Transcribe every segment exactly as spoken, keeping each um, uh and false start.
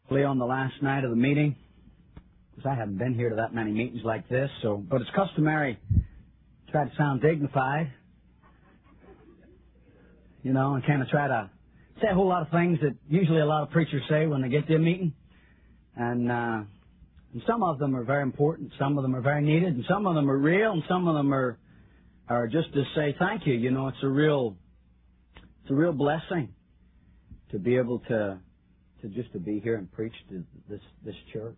play on the last night of the meeting, because I haven't been here to that many meetings like this. So, but it's customary to try to sound dignified, you know, and kind of try to say a whole lot of things that usually a lot of preachers say when they get to a meeting, and uh, and some of them are very important, some of them are very needed, and some of them are real, and some of them are are just to say thank you. You know, it's a real it's a real blessing to be able to to just to be here and preach to this this church.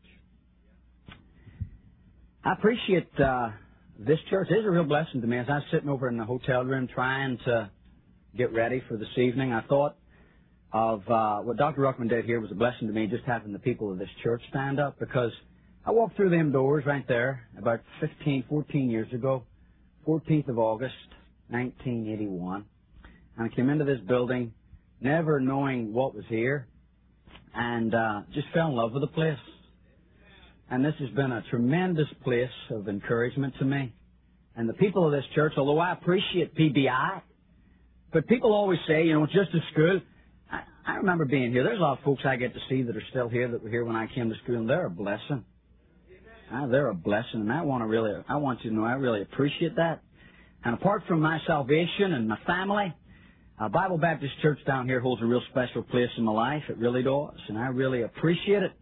I appreciate uh, this church. It is a real blessing to me. As I was sitting over in the hotel room trying to get ready for this evening, I thought of uh, what Doctor Ruckman did here was a blessing to me, just having the people of this church stand up, because I walked through them doors right there about fifteen, fourteen years ago, fourteenth of August, nineteen eighty-one, and I came into this building never knowing what was here, and uh, just fell in love with the place. And this has been a tremendous place of encouragement to me. And the people of this church, although I appreciate P B I, but people always say, you know, it's just a school. I, I remember being here. There's a lot of folks I get to see that are still here that were here when I came to school, and they're a blessing. Uh, they're a blessing, and I want to really, I want you to know I really appreciate that. And apart from my salvation and my family, uh, Bible Baptist Church down here holds a real special place in my life. It really does, and I really appreciate it.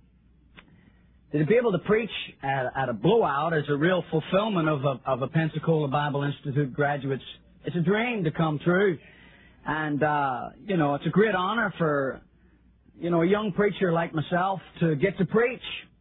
To be able to preach at, at a blowout is a real fulfillment of a, of a Pensacola Bible Institute graduate's. It's a dream to come true. And, uh, you know, it's a great honor for, you know, a young preacher like myself to get to preach.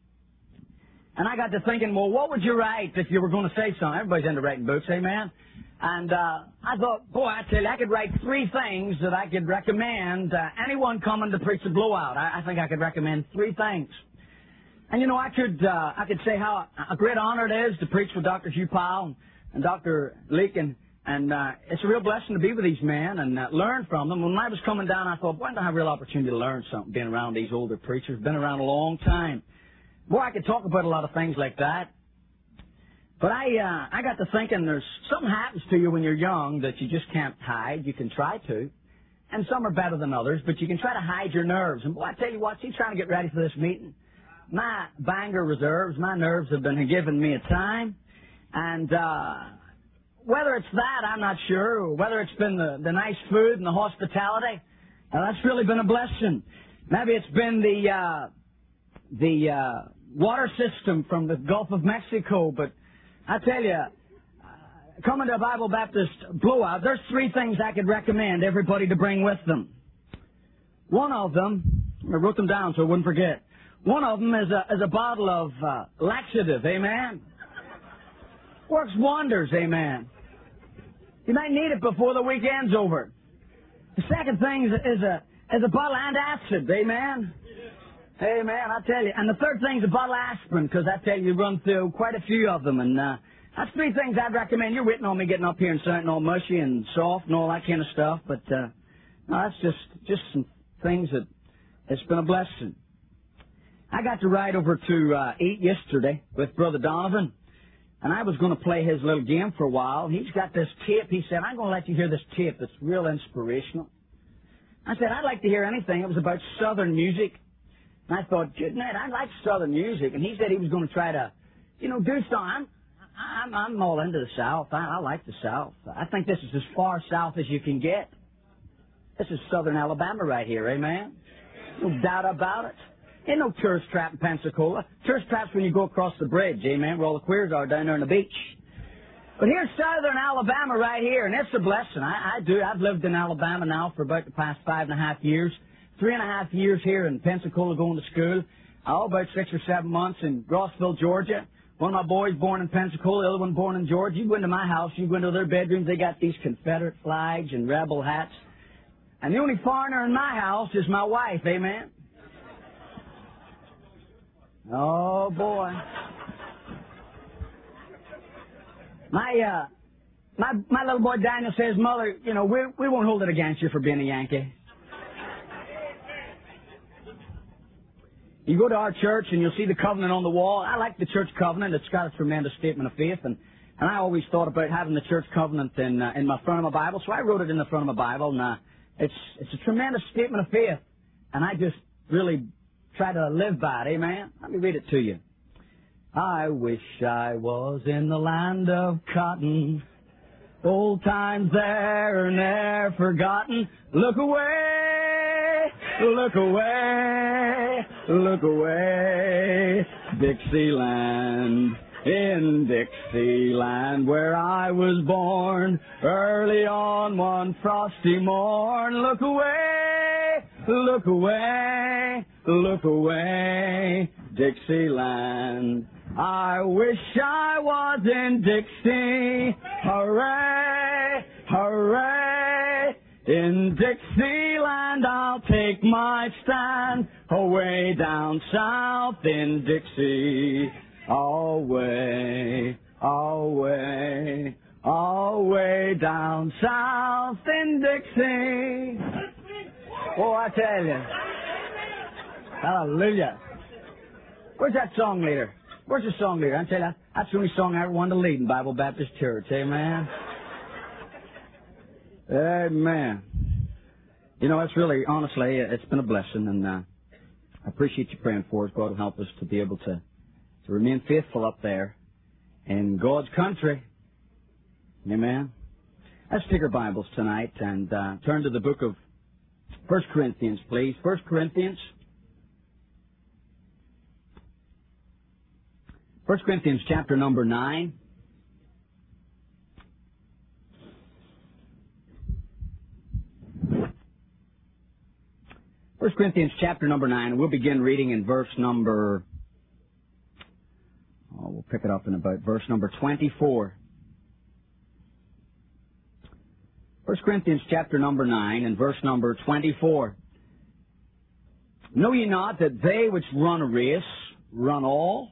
And I got to thinking, well, what would you write if you were going to say something? Everybody's into writing books, amen? And uh, I thought, boy, I tell you, I could write three things that I could recommend uh, anyone coming to preach a blowout. I, I think I could recommend three things. And, you know, I could uh, I could say how a great honor it is to preach with Doctor Hugh Powell and, and Doctor Leakin. And uh, it's a real blessing to be with these men and uh, learn from them. When I was coming down, I thought, boy, I have a real opportunity to learn something, being around these older preachers, been around a long time. Boy, I could talk about a lot of things like that. But I uh, I got to thinking there's something happens to you when you're young that you just can't hide. You can try to. And some are better than others, but you can try to hide your nerves. And boy, I tell you what, see, trying to get ready for this meeting, my Bangor reserves, my nerves have been giving me a time. And uh, whether it's that, I'm not sure, or whether it's been the, the nice food and the hospitality, uh, that's really been a blessing. Maybe it's been the uh, the uh, water system from the Gulf of Mexico, but I tell you, uh, coming to a Bible Baptist blowout, there's three things I could recommend everybody to bring with them. One of them, I wrote them down so I wouldn't forget. One of them is a, is a bottle of uh, laxative, amen? Works wonders, amen. You might need it before the weekend's over. The second thing is, is a is a bottle of antacid, amen? Amen, I tell you. And the third thing is a bottle of aspirin, because I tell you, you run through quite a few of them. And uh, that's three things I'd recommend. You're waiting on me getting up here and sounding all mushy and soft and all that kind of stuff. But uh, no, that's just, just some things that it's been a blessing. I got to ride over to uh, eat yesterday with Brother Donovan, and I was going to play his little game for a while. He's got this tape. He said, I'm going to let you hear this tape that's real inspirational. I said, I'd like to hear anything. It was about Southern music. And I thought, good night, I like Southern music. And he said he was going to try to, you know, do something. I'm, I'm, I'm all into the South. I, I like the South. I think this is as far south as you can get. This is Southern Alabama right here, amen? No doubt about it. Ain't no tourist trap in Pensacola. Tourist trap's when you go across the bridge, amen, where all the queers are down there on the beach. But here's Southern Alabama right here, and it's a blessing. I, I do. I've lived in Alabama now for about the past five and a half years. Three and a half years here in Pensacola going to school. Oh, about six or seven months in Rossville, Georgia. One of my boys born in Pensacola, the other one born in Georgia. You go into my house, you go into their bedrooms, they got these Confederate flags and rebel hats. And the only foreigner in my house is my wife, amen? Oh, boy. My, uh, my, my little boy Daniel says, Mother, you know, we, we won't hold it against you for being a Yankee. You go to our church and you'll see the covenant on the wall. I like the church covenant. It's got a tremendous statement of faith. And, and I always thought about having the church covenant in, uh, in my front of my Bible. So I wrote it in the front of my Bible. And uh, it's, it's a tremendous statement of faith. And I just really try to live by it. Amen? Let me read it to you. I wish I was in the land of cotton. Old times there are ne'er forgotten. Look away, look away, look away. Dixieland, in Dixieland where I was born. Early on one frosty morn. Look away, look away, look away. Dixieland. I wish I was in Dixie. Hooray, hooray. In Dixieland I'll take my stand. Away down south in Dixie. Away, away, away down south in Dixie. Oh, I tell you. Hallelujah. Where's that song leader? Where's the song leader? I tell you, that's the only song I ever wanted to lead in Bible Baptist Church. Amen. Amen. You know, it's really, honestly, it's been a blessing, and uh, I appreciate you praying for us. God will help us to be able to, to remain faithful up there in God's country. Amen. Let's take our Bibles tonight and uh, turn to the book of First Corinthians, please. First Corinthians. First Corinthians chapter number nine. First Corinthians chapter number nine. We'll begin reading in verse number, oh, we'll pick it up in about verse number twenty-four. First Corinthians chapter number nine and verse number twenty-four. Know ye not that they which run a race run all,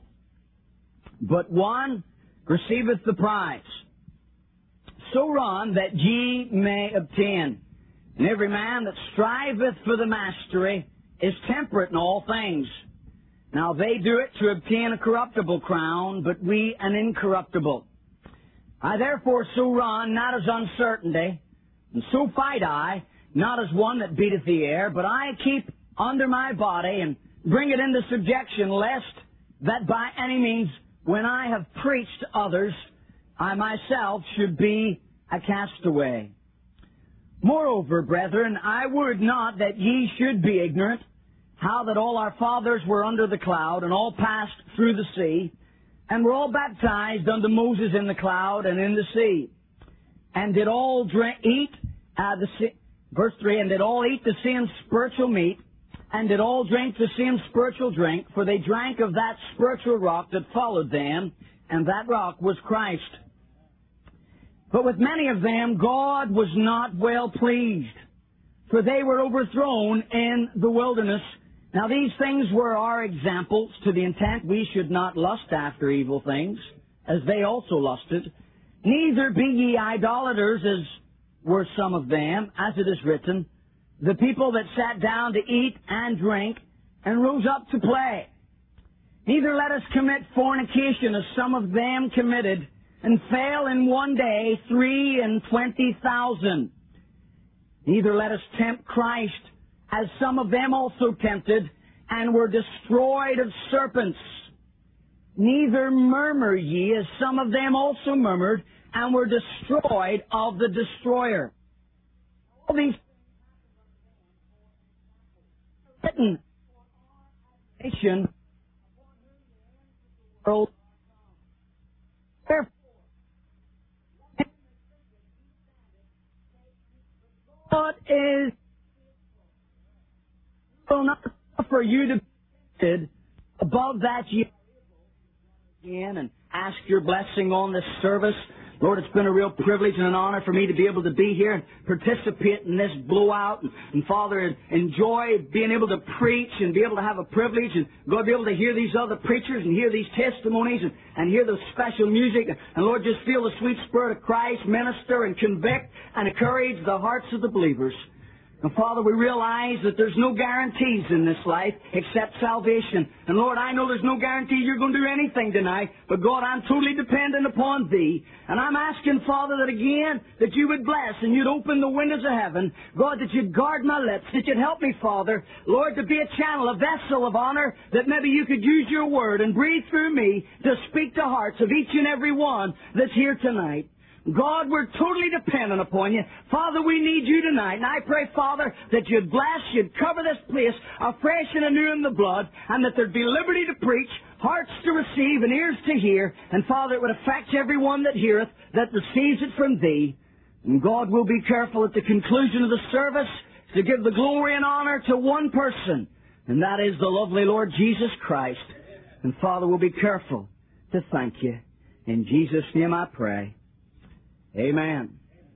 but one receiveth the prize? So run that ye may obtain. And every man that striveth for the mastery is temperate in all things. Now they do it to obtain a corruptible crown, but we an incorruptible. I therefore so run, not as uncertainty, and so fight I, not as one that beateth the air, but I keep under my body and bring it into subjection, lest that by any means, when I have preached to others, I myself should be a castaway. Moreover, brethren, I would not that ye should be ignorant, how that all our fathers were under the cloud, and all passed through the sea, and were all baptized unto Moses in the cloud and in the sea, and did all drink, eat, uh, the sea, verse three, and did all eat the same spiritual meat, and did all drink the same spiritual drink, for they drank of that spiritual rock that followed them, and that rock was Christ. But with many of them God was not well pleased, for they were overthrown in the wilderness. Now these things were our examples, to the intent we should not lust after evil things, as they also lusted. Neither be ye idolaters, as were some of them, as it is written, the people that sat down to eat and drink, and rose up to play. Neither let us commit fornication, as some of them committed, and fell in one day three and twenty thousand. Neither let us tempt Christ, as some of them also tempted, and were destroyed of serpents. Neither murmur ye, as some of them also murmured, and were destroyed of the destroyer. All these written nation world. Therefore, God is will not suffer you to be above that ye again and ask your blessing on this service. Lord, it's been a real privilege and an honor for me to be able to be here and participate in this blowout. And, and Father, enjoy being able to preach and be able to have a privilege and God, be able to hear these other preachers and hear these testimonies and, and hear the special music. And Lord, just feel the sweet Spirit of Christ minister and convict and encourage the hearts of the believers. And Father, we realize that there's no guarantees in this life except salvation. And Lord, I know there's no guarantee you're going to do anything tonight, but God, I'm totally dependent upon Thee. And I'm asking, Father, that again, that You would bless and You'd open the windows of heaven. God, that You'd guard my lips, that You'd help me, Father, Lord, to be a channel, a vessel of honor, that maybe You could use Your word and breathe through me to speak to hearts of each and every one that's here tonight. God, we're totally dependent upon You. Father, we need You tonight. And I pray, Father, that You'd bless, You'd cover this place afresh and anew in the blood, and that there'd be liberty to preach, hearts to receive, and ears to hear. And Father, it would affect everyone that heareth, that receives it from Thee. And God, will be careful at the conclusion of the service to give the glory and honor to one person, and that is the lovely Lord Jesus Christ. And Father, we'll be careful to thank You. In Jesus' name I pray. Amen.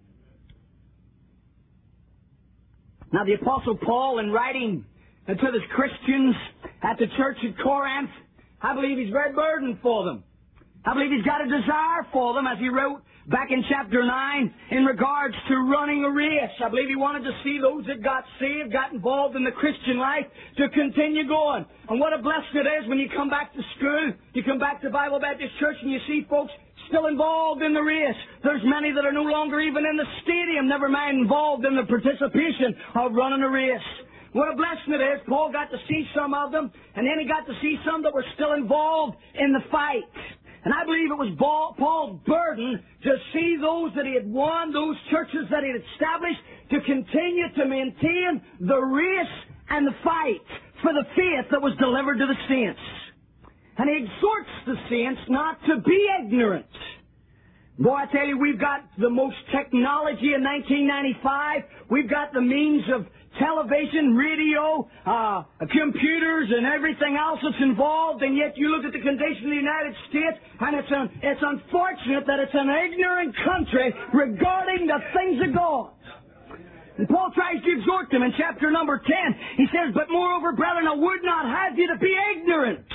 Now the Apostle Paul, in writing to the Christians at the church at Corinth, I believe he's very burdened for them. I believe he's got a desire for them, as he wrote back in chapter nine in regards to running a race. I believe he wanted to see those that got saved, got involved in the Christian life, to continue going. And what a blessing it is when you come back to school, you come back to Bible Baptist Church, and you see folks still involved in the race. There's many that are no longer even in the stadium, never mind involved in the participation of running a race. What a blessing it is. Paul got to see some of them, and then he got to see some that were still involved in the fight. And I believe it was Paul's burden to see those that he had won, those churches that he had established, to continue to maintain the race and the fight for the faith that was delivered to the saints. And he exhorts the saints not to be ignorant. Boy, I tell you, we've got the most technology in nineteen ninety-five. We've got the means of television, radio, uh, computers, and everything else that's involved, and yet you look at the condition of the United States, and it's, un- it's unfortunate that it's an ignorant country regarding the things of God. And Paul tries to exhort them in chapter number ten. He says, "But moreover, brethren, I would not have you to be ignorant."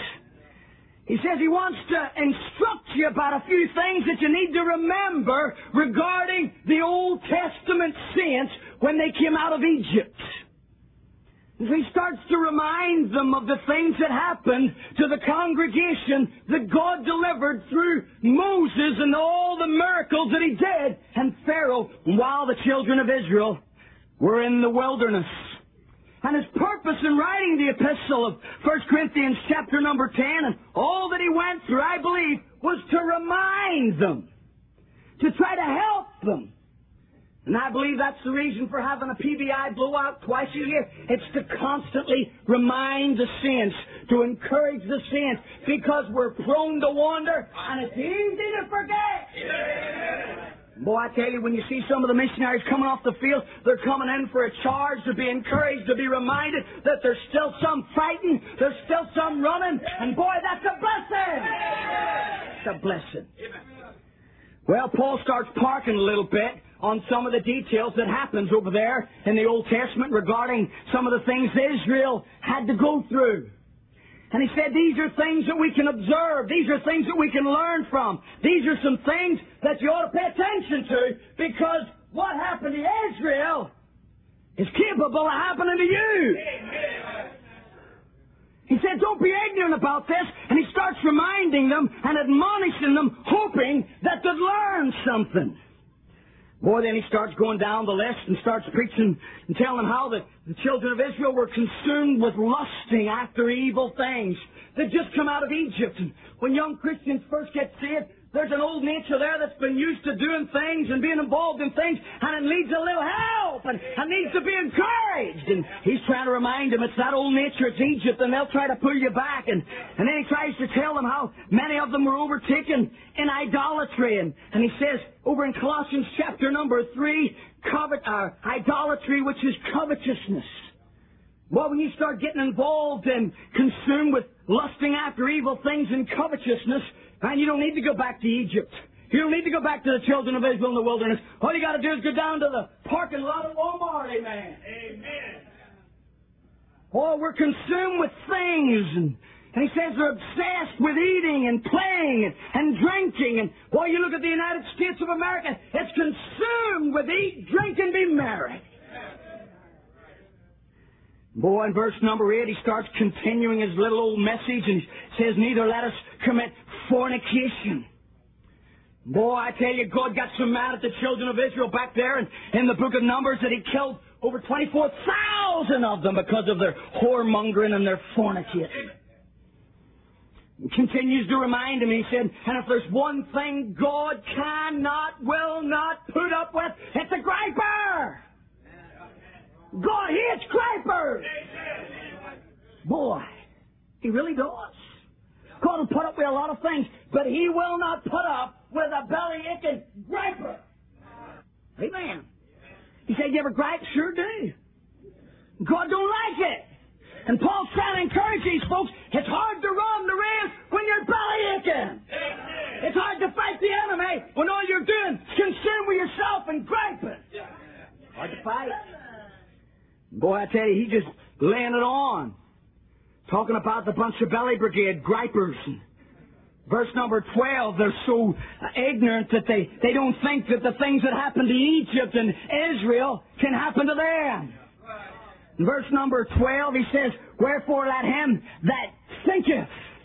He says he wants to instruct you about a few things that you need to remember regarding the Old Testament saints when they came out of Egypt. And so he starts to remind them of the things that happened to the congregation that God delivered through Moses and all the miracles that He did, and Pharaoh, while the children of Israel were in the wilderness. And his purpose in writing the epistle of First Corinthians chapter number ten, and all that he went through, I believe, was to remind them, to try to help them. And I believe that's the reason for having a P B I blowout twice a year. It's to constantly remind the saints, to encourage the saints, because we're prone to wander, and it's easy to forget. Yeah. Boy, I tell you, when you see some of the missionaries coming off the field, they're coming in for a charge, to be encouraged, to be reminded that there's still some fighting, there's still some running, and boy, that's a blessing! It's a blessing. Well, Paul starts parking a little bit on some of the details that happens over there in the Old Testament regarding some of the things Israel had to go through. And he said, these are things that we can observe. These are things that we can learn from. These are some things that you ought to pay attention to, because what happened to Israel is capable of happening to you. He said, don't be ignorant about this. And he starts reminding them and admonishing them, hoping that they'd learn something. Boy, then he starts going down the list and starts preaching and telling them how the, the children of Israel were consumed with lusting after evil things. They'd just come out of Egypt. And when young Christians first get saved, there's an old nature there that's been used to doing things and being involved in things, and it needs a little help and, and needs to be encouraged. And he's trying to remind them it's that old nature, it's Egypt, and they'll try to pull you back. And, and then he tries to tell them how many of them were overtaken in idolatry. And, and he says over in Colossians chapter number three, covet, uh, idolatry, which is covetousness. Well, when you start getting involved and consumed with lusting after evil things and covetousness, and you don't need to go back to Egypt. You don't need to go back to the children of Israel in the wilderness. All you got to do is go down to the parking lot at Walmart, amen. Amen. Oh, we're consumed with things, and, and he says they're obsessed with eating and playing and, and drinking. And boy, you look at the United States of America, it's consumed with eat, drink, and be merry. Boy, in verse number eight, he starts continuing his little old message and he says, neither let us commit fornication. Boy, I tell you, God got so mad at the children of Israel back there in, in the book of Numbers that he killed over twenty-four thousand of them because of their whoremongering and their fornicating. He continues to remind him, he said, and if there's one thing God cannot, will not put up with, it's a griper. God hates gripers. Boy, he really does. God will put up with a lot of things, but he will not put up with a belly-aching griper. Amen. He said, you ever gripe? Sure do. God don't like it. And Paul's trying to encourage these folks, it's hard to run the race when you're belly aching. It's hard to fight the enemy when all you're doing is concerned with yourself and griping. Hard to fight. Boy, I tell you, he's just laying it on. Talking about the bunch of belly brigade gripers. Verse number twelve, they're so ignorant that they, they don't think that the things that happened to Egypt and Israel can happen to them. In verse number twelve, he says, wherefore let him that thinketh.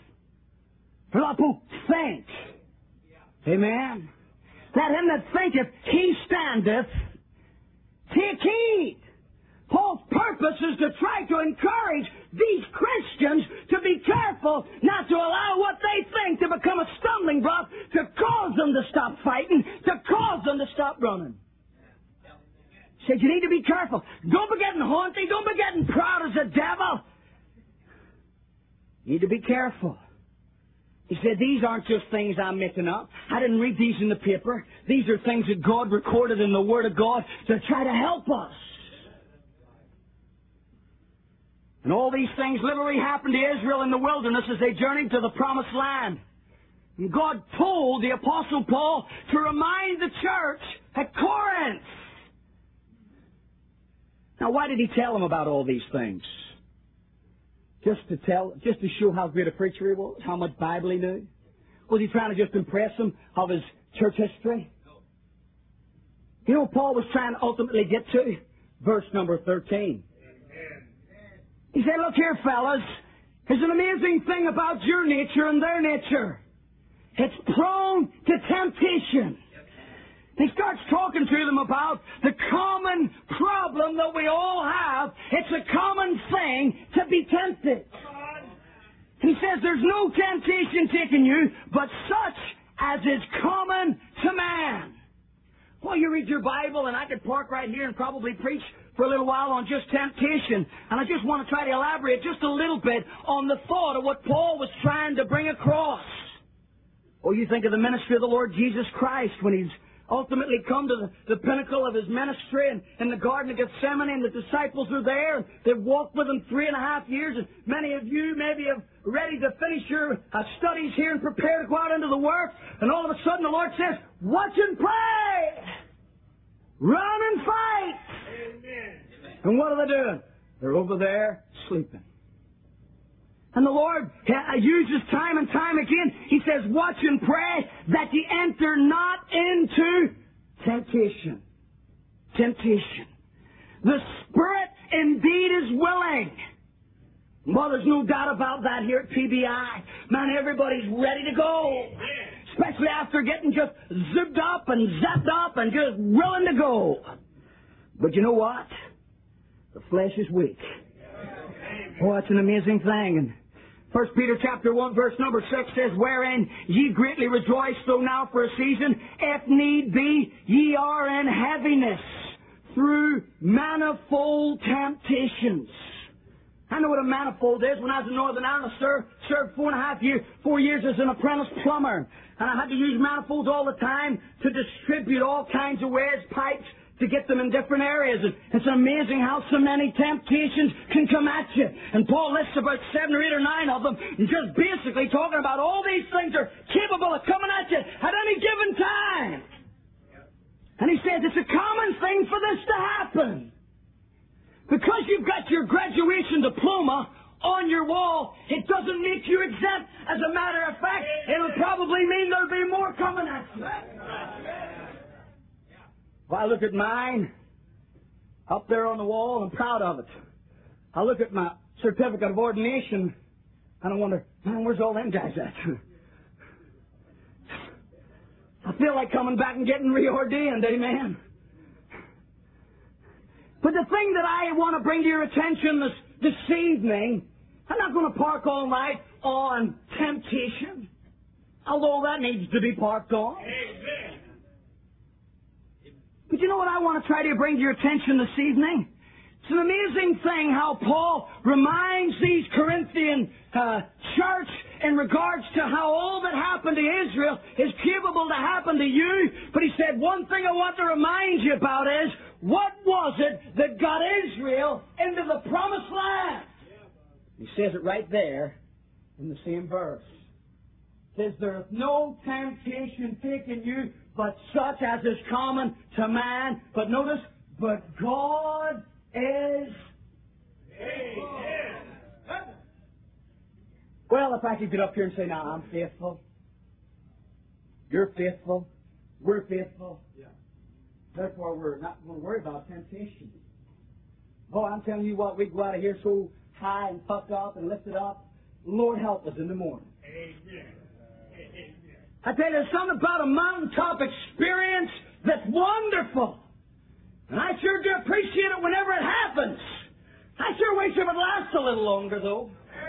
Think. Amen. Let him that thinketh he standeth take heed. Paul's purpose is to try to encourage these Christians to be careful not to allow what they think to become a stumbling block to cause them to stop fighting, to cause them to stop running. He said, you need to be careful. Don't be getting haughty. Don't be getting proud as a devil. You need to be careful. He said, these aren't just things I'm making up. I didn't read these in the paper. These are things that God recorded in the Word of God to try to help us. And all these things literally happened to Israel in the wilderness as they journeyed to the Promised Land. And God told the Apostle Paul to remind the church at Corinth. Now, why did he tell them about all these things? Just to tell, just to show how great a preacher he was, how much Bible he knew? Was he trying to just impress them of his church history? You know what Paul was trying to ultimately get to? Verse number thirteen. He said, look here, fellas, there's an amazing thing about your nature and their nature. It's prone to temptation. He starts talking to them about the common problem that we all have. It's a common thing to be tempted. He says there's no temptation taking you, but such as is common to man. Well, you read your Bible, and I could park right here and probably preach for a little while on just temptation. And I just want to try to elaborate just a little bit on the thought of what Paul was trying to bring across. Oh, you think of the ministry of the Lord Jesus Christ when He's ultimately come to the, the pinnacle of His ministry and in the Garden of Gethsemane, and the disciples are there, and they've walked with Him three and a half years, and many of you maybe have ready to finish your uh, studies here and prepare to go out into the work, and all of a sudden the Lord says, watch and pray! Run and fight! Amen. And what are they doing? They're over there sleeping. And the Lord uses time and time again, He says, watch and pray that ye enter not into temptation. Temptation. The Spirit indeed is willing. Well, there's no doubt about that here at P B I. Man, everybody's ready to go. Especially after getting just zipped up and zapped up and just willing to go. But you know what? The flesh is weak. Oh, that's an amazing thing. And First Peter chapter one, verse number six says, wherein ye greatly rejoice, though now for a season, if need be, ye are in heaviness through manifold temptations. I know what a manifold is. When I was in Northern Ireland, I served, served four and a half years, four years as an apprentice plumber. And I had to use manifolds all the time to distribute all kinds of ways, pipes, to get them in different areas. And it's amazing how so many temptations can come at you. And Paul lists about seven or eight or nine of them, and just basically talking about all these things are capable of coming at you at any given time. And he says it's a common thing for this to happen. Because you've got your graduation diploma on your wall, it doesn't make you exempt. As a matter of fact, it'll probably mean there'll be more coming at you. If I look at mine, up there on the wall, I'm proud of it. I look at my certificate of ordination and I wonder, man, where's all them guys at? I feel like coming back and getting reordained, amen. But the thing that I want to bring to your attention this, this evening, I'm not going to park all night on temptation, although that needs to be parked on. Amen. But you know what I want to try to bring to your attention this evening? It's an amazing thing how Paul reminds these Corinthian uh, church in regards to how all that happened to Israel is capable to happen to you. But he said, one thing I want to remind you about is, what was it that got Israel into the promised land? He says it right there in the same verse. It says, there is no temptation taken you but such as is common to man. But notice, but God is Amen. Well, if I could get up here and say, now I'm faithful, you're faithful, we're faithful, yeah. Therefore we're not going to worry about temptation. Oh, I'm telling you what, we go out of here so high and puffed up and lifted up. Lord help us in the morning. Amen. Amen. I tell you, there's something about a mountaintop experience that's wonderful. And I sure do appreciate it whenever it happens. I sure wish it would last a little longer, though.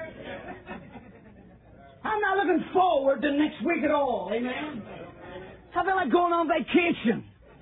I'm not looking forward to next week at all, amen? I feel like going on vacation.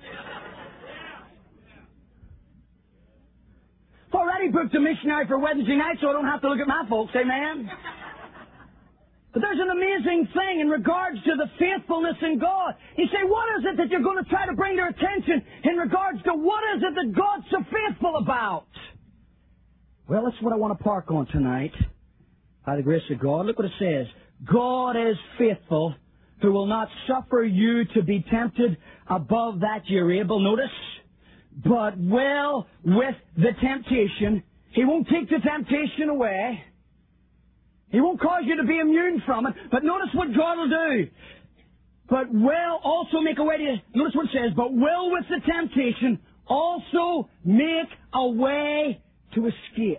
I've already booked a missionary for Wednesday night, so I don't have to look at my folks, amen? But there's an amazing thing in regards to the faithfulness in God. You say, what is it that you're going to try to bring their attention in regards to what is it that God's so faithful about? Well, that's what I want to park on tonight. By the grace of God, look what it says. God is faithful, who will not suffer you to be tempted above that you're able. Notice, but will with the temptation. He won't take the temptation away. He won't cause you to be immune from it. But notice what God will do. But will also make a way to... Notice what it says. But will with the temptation also make a way to escape.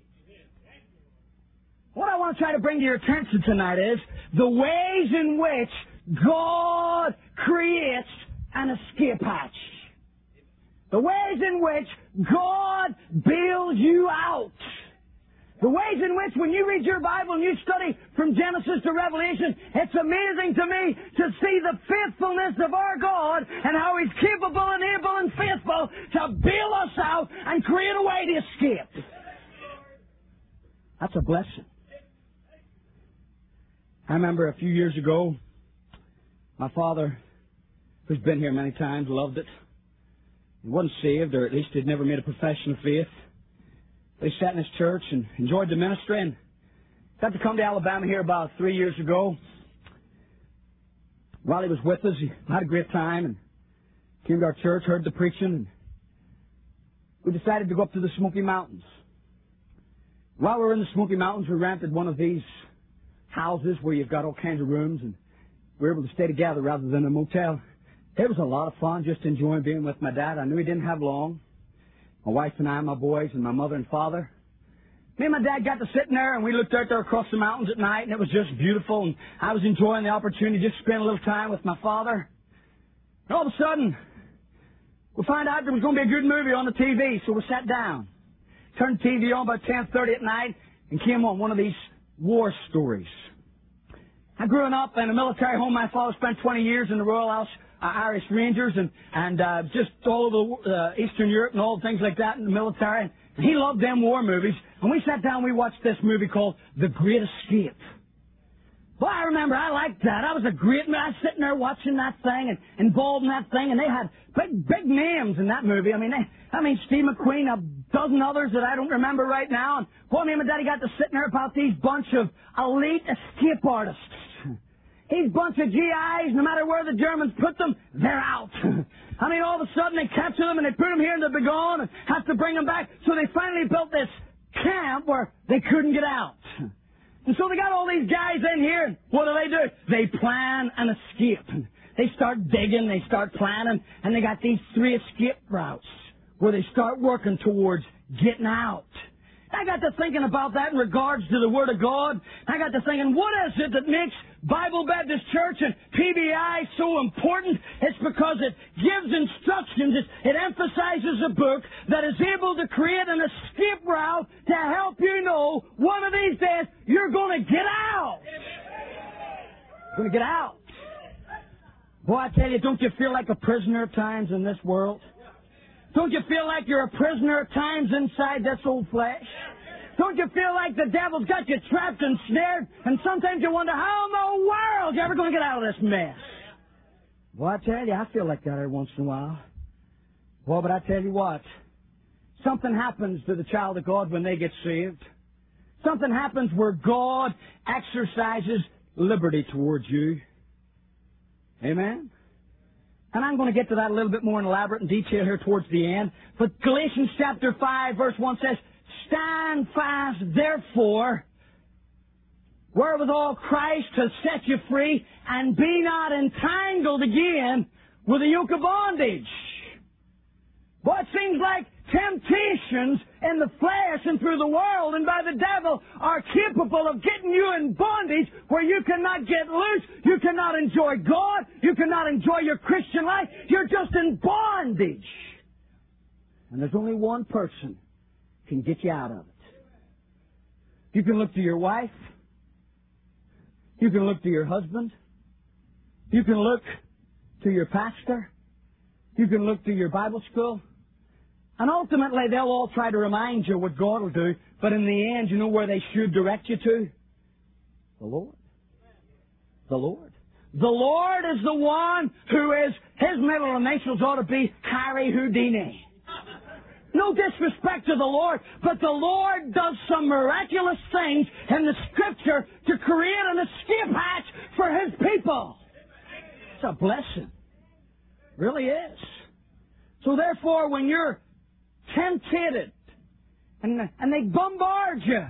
What I want to try to bring to your attention tonight is the ways in which God creates an escape hatch. The ways in which God bails you out. The ways in which, when you read your Bible and you study from Genesis to Revelation, it's amazing to me to see the faithfulness of our God and how He's capable and able and faithful to bail us out and create a way to escape. That's a blessing. I remember a few years ago, my father, who's been here many times, loved it. He wasn't saved, or at least he'd never made a profession of faith. They sat in his church and enjoyed the ministry, and got to come to Alabama here about three years ago. While he was with us, he had a great time and came to our church, heard the preaching, and we decided to go up to the Smoky Mountains. While we were in the Smoky Mountains, we rented one of these houses where you've got all kinds of rooms, and we were able to stay together rather than a motel. It was a lot of fun just enjoying being with my dad. I knew he didn't have long. My wife and I, my boys, and my mother and father. Me and my dad got to sitting there, and we looked out there across the mountains at night, and it was just beautiful, and I was enjoying the opportunity to just spend a little time with my father. And all of a sudden, we found out there was going to be a good movie on the T V, so we sat down, turned the T V on about ten thirty at night, and came on one of these war stories. I grew up in a military home. My father spent twenty years in the Royal House Uh, Irish Rangers and and uh, just all over uh, Eastern Europe and all things like that in the military. And he loved them war movies. And we sat down and we watched this movie called The Great Escape. Well, I remember I liked that. I was a great man. I was sitting there watching that thing and involved in that thing. And they had big, big names in that movie. I mean, they, I mean, Steve McQueen, a dozen others that I don't remember right now. And boy, me and my daddy got to sitting there about these bunch of elite escape artists. These bunch of G Is, no matter where the Germans put them, they're out. I mean, all of a sudden they capture them and they put them here and they'll be gone and have to bring them back. So they finally built this camp where they couldn't get out. And so they got all these guys in here, and what do they do? They plan an escape. They start digging, they start planning, and they got these three escape routes where they start working towards getting out. I got to thinking about that in regards to the Word of God. I got to thinking, what is it that makes Bible Baptist Church and P B I so important? It's because it gives instructions. It, it emphasizes a book that is able to create an escape route to help you know one of these days you're going to get out. You're going to get out. Boy, I tell you, don't you feel like a prisoner at times in this world? Don't you feel like you're a prisoner at times inside this old flesh? Don't you feel like the devil's got you trapped and snared? And sometimes you wonder, how in the world are you ever going to get out of this mess? Well, I tell you, I feel like that every once in a while. Well, but I tell you what, something happens to the child of God when they get saved. Something happens where God exercises liberty towards you. Amen? And I'm going to get to that a little bit more in elaborate and detail here towards the end. But Galatians chapter five, verse one says, stand fast, therefore, wherewithal Christ has set you free, and be not entangled again with the yoke of bondage. Boy, it seems like temptations in the flesh and through the world and by the devil are capable of getting you in bondage where you cannot get loose, you cannot enjoy God, you cannot enjoy your Christian life, you're just in bondage. And there's only one person can get you out of it. You can look to your wife, you can look to your husband, you can look to your pastor, you can look to your Bible school. And ultimately, they'll all try to remind you what God will do. But in the end, you know where they should direct you to? The Lord. The Lord. The Lord is the one who is, his middle initials ought to be Harry Houdini. No disrespect to the Lord, but the Lord does some miraculous things in the Scripture to create an escape hatch for His people. It's a blessing. It really is. So therefore, when you're tempted, and, and they bombard you.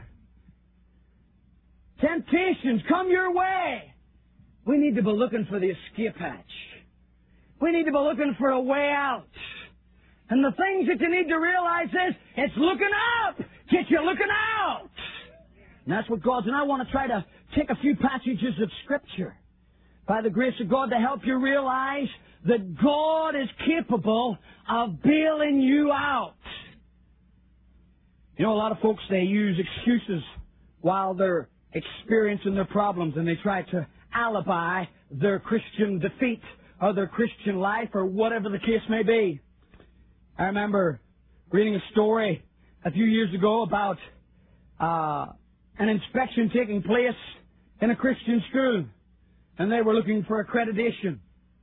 Temptations come your way. We need to be looking for the escape hatch. We need to be looking for a way out. And the things that you need to realize is, it's looking up. Get you looking out. And that's what God's, and I want to try to take a few passages of Scripture by the grace of God to help you realize that God is capable of bailing you out. You know, a lot of folks, they use excuses while they're experiencing their problems, and they try to alibi their Christian defeat or their Christian life or whatever the case may be. I remember reading a story a few years ago about uh, an inspection taking place in a Christian school, and they were looking for accreditation.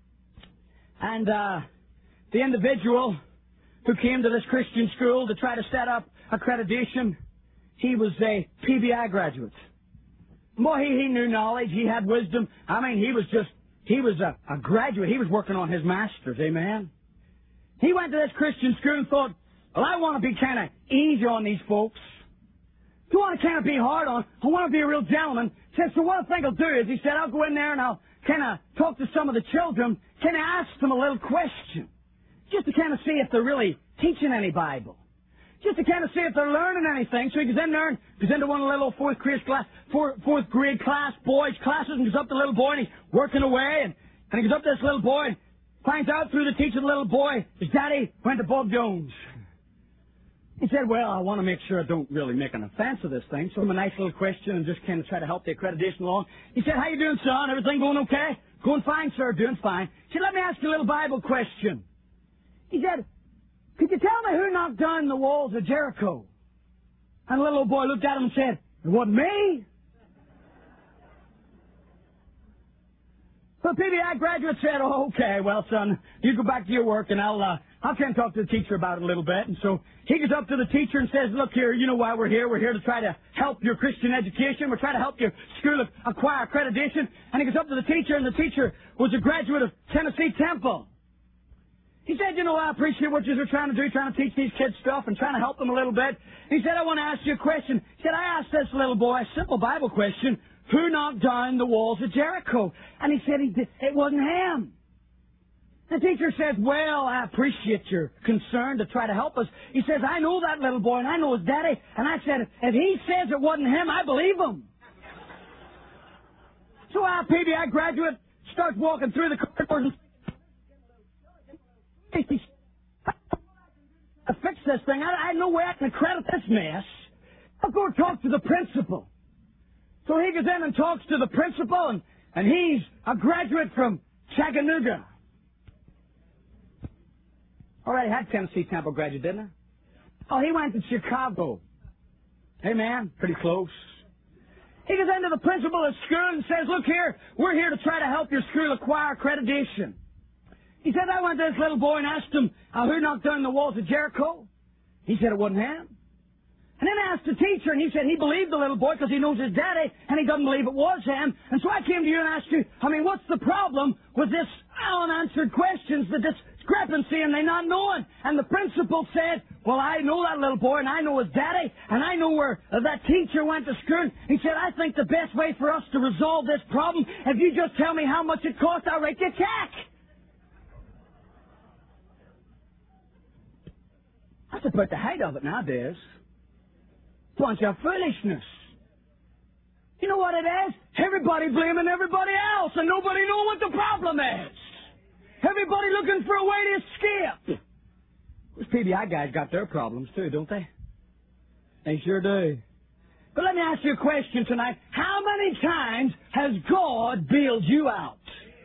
And uh, the individual who came to this Christian school to try to set up accreditation, he was a P B I graduate. Boy, he, he knew knowledge. He had wisdom. I mean, he was just, he was a, a graduate. He was working on his master's, amen? He went to this Christian school and thought, well, I want to be kind of easy on these folks. I don't want to kind of be hard on. I want to be a real gentleman. Said, so what I think I'll do is, he said, I'll go in there and I'll kind of talk to some of the children, kind of ask them a little question, just to kind of see if they're really teaching any Bible, just to kind of see if they're learning anything. So he goes in there and goes into one of the little fourth grade class, fourth, fourth grade class boys' classes, and goes up to the little boy, and he's working away, and, and he goes up to this little boy, and finds out through the teacher, the little boy, his daddy went to Bob Jones. He said, well, I want to make sure I don't really make an offense of this thing, so I'm a nice little question and just kind of try to help the accreditation along. He said, how you doing, son? Everything going okay? Going fine, sir. Doing fine. He said, let me ask you a little Bible question. He said, could you tell me who knocked down the walls of Jericho? And the little old boy looked at him and said, it wasn't me. So the P B I graduate said, oh, okay, well, son, you go back to your work and I'll, uh, I'll kind of talk to the teacher about it a little bit. And so he goes up to the teacher and says, look here, you know why we're here. We're here to try to help your Christian education. We're trying to help your school acquire accreditation. And he goes up to the teacher, and the teacher was a graduate of Tennessee Temple. He said, you know, I appreciate what you're trying to do, trying to teach these kids stuff and trying to help them a little bit. He said, I want to ask you a question. He said, I asked this little boy a simple Bible question. Who knocked down the walls of Jericho? And he said he did, it wasn't him. The teacher says, well, I appreciate your concern to try to help us. He says, I know that little boy, and I know his daddy. And I said, if he says it wasn't him, I believe him. So our P B I graduate starts walking through the corridors and to fix this thing. I, I know where I can credit this mess. I'll go talk to the principal. So he goes in and talks to the principal, and, and he's a graduate from Chattanooga. Already had Tennessee Temple graduate, didn't I? Oh, he went to Chicago. Hey, man, pretty close. He goes into the principal of school and says, look here, we're here to try to help your school acquire accreditation. He said, I went to this little boy and asked him, uh, who knocked down the walls of Jericho? He said it wasn't him. And then I asked the teacher, and he said he believed the little boy because he knows his daddy, and he doesn't believe it was him. And so I came to you and asked you, I mean, what's the problem with this unanswered questions, the discrepancy, and they not knowing? And the principal said, well, I know that little boy, and I know his daddy, and I know where uh, that teacher went to school. He said, I think the best way for us to resolve this problem, if you just tell me how much it costs, I'll write you a check. That's about the height of it nowadays. Bunch of foolishness. You know what it is? Everybody blaming everybody else, and nobody knowing what the problem is. Everybody looking for a way to escape. Those P B I guys got their problems too, don't they? They sure do. But let me ask you a question tonight. How many times has God bailed you out?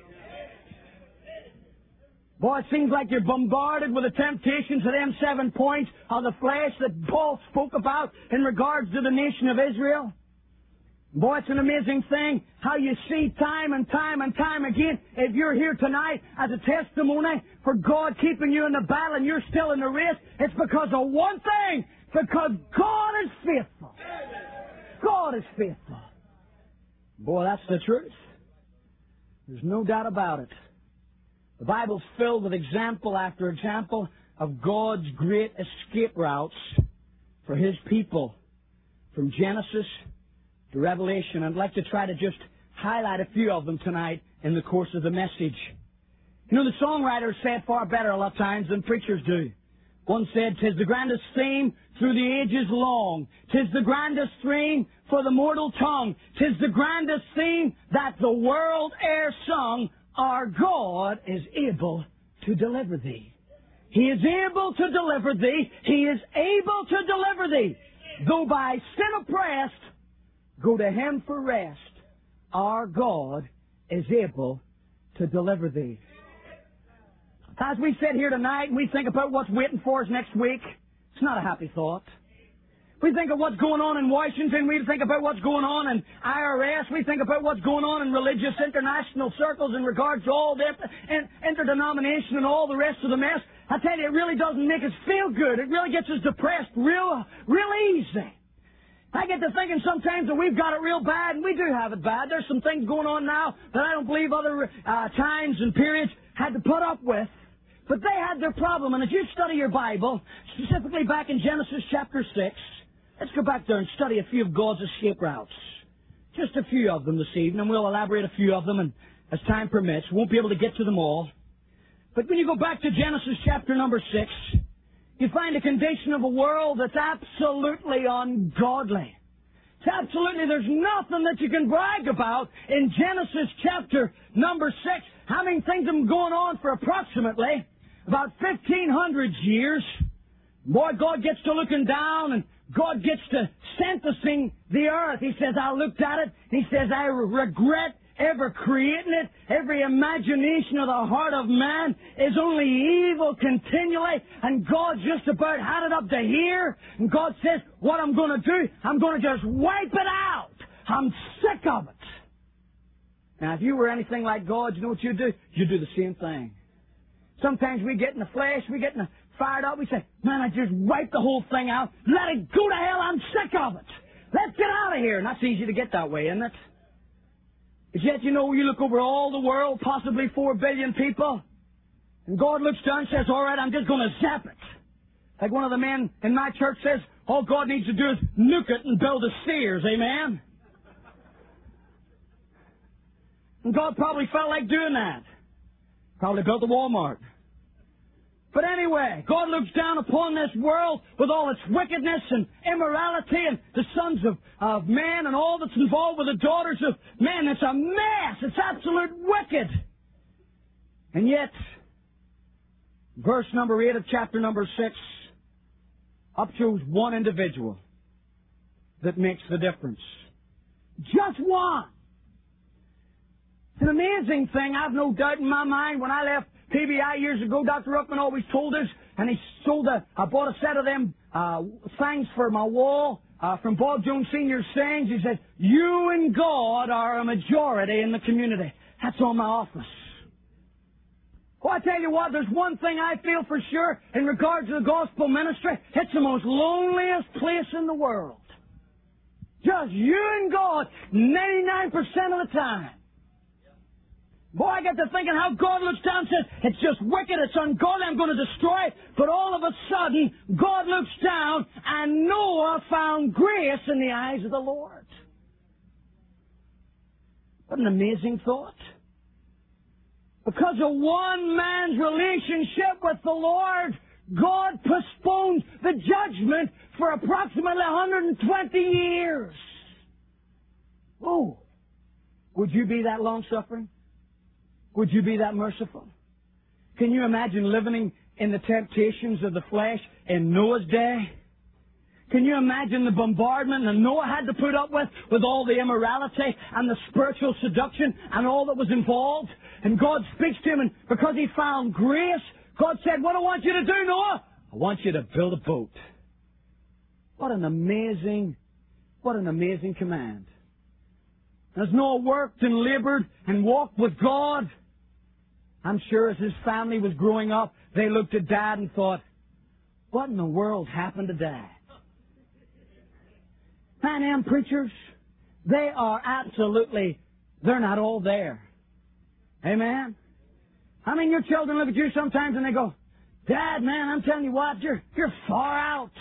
Boy, it seems like you're bombarded with the temptations of them seven points of the flesh that Paul spoke about in regards to the nation of Israel. Boy, it's an amazing thing how you see time and time and time again, if you're here tonight as a testimony for God keeping you in the battle and you're still in the race, it's because of one thing, because God is faithful. God is faithful. Boy, that's the truth. There's no doubt about it. The Bible's filled with example after example of God's great escape routes for His people from Genesis to Revelation. I'd like to try to just highlight a few of them tonight in the course of the message. You know, the songwriters say it far better a lot of times than preachers do. One said, "'Tis the grandest theme through the ages long. 'Tis the grandest theme for the mortal tongue. 'Tis the grandest theme that the world e'er sung. Our God is able to deliver thee. He is able to deliver thee. He is able to deliver thee. Though by sin oppressed, go to Him for rest. Our God is able to deliver thee." As we sit here tonight and we think about what's waiting for us next week, it's not a happy thought. We think of what's going on in Washington. We think about what's going on in I R S. We think about what's going on in religious international circles in regards to all the interdenomination and all the rest of the mess. I tell you, it really doesn't make us feel good. It really gets us depressed real, real easy. I get to thinking sometimes that we've got it real bad, and we do have it bad. There's some things going on now that I don't believe other uh, times and periods had to put up with. But they had their problem. And as you study your Bible, specifically back in Genesis chapter six, let's go back there and study a few of God's escape routes. Just a few of them this evening, and we'll elaborate a few of them, and as time permits, we won't be able to get to them all. But when you go back to Genesis chapter number six, you find a condition of a world that's absolutely ungodly. It's absolutely, there's nothing that you can brag about in Genesis chapter number six. Having things have been going on for approximately about fifteen hundred years. Boy, God gets to looking down, and God gets to censusing the earth. He says, I looked at it. He says, I regret ever creating it. Every imagination of the heart of man is only evil continually. And God just about had it up to here. And God says, what I'm going to do, I'm going to just wipe it out. I'm sick of it. Now, if you were anything like God, you know what you'd do? You'd do the same thing. Sometimes we get in the flesh, we get in the fired up, we say, man, I just wiped the whole thing out. Let it go to hell, I'm sick of it. Let's get out of here. And that's easy to get that way, isn't it? But yet, you know, you look over all the world, possibly four billion people, and God looks down and says, all right, I'm just going to zap it. Like one of the men in my church says, all God needs to do is nuke it and build a Sears, amen? And God probably felt like doing that. Probably built a Walmart. But anyway, God looks down upon this world with all its wickedness and immorality and the sons of, of man and all that's involved with the daughters of man. It's a mess. It's absolute wicked. And yet, verse number eight of chapter number six upshows one individual that makes the difference. Just one. It's an amazing thing. I've no doubt in my mind when I left P B I years ago, Doctor Ruckman always told us, and he sold a, I bought a set of them uh, things for my wall uh, from Bob Jones Senior's sayings. He said, you and God are a majority in the community. That's on my office. Well, I tell you what, there's one thing I feel for sure in regards to the gospel ministry. It's the most loneliest place in the world. Just you and God ninety-nine percent of the time. Boy, I get to thinking how God looks down and says, it's just wicked, it's ungodly, I'm going to destroy it. But all of a sudden, God looks down and Noah found grace in the eyes of the Lord. What an amazing thought. Because of one man's relationship with the Lord, God postponed the judgment for approximately one hundred twenty years. Oh, would you be that long-suffering? Would you be that merciful? Can you imagine living in the temptations of the flesh in Noah's day? Can you imagine the bombardment that Noah had to put up with, with all the immorality and the spiritual seduction and all that was involved? And God speaks to him, and because he found grace, God said, what I want you to do, Noah? I want you to build a boat. What an amazing, what an amazing command. As Noah worked and labored and walked with God, I'm sure as his family was growing up, they looked at Dad and thought, what in the world happened to Dad? Man, them preachers, they are absolutely, they're not all there. Amen? I mean, your children look at you sometimes and they go, Dad, man, I'm telling you what, you're, you're far out.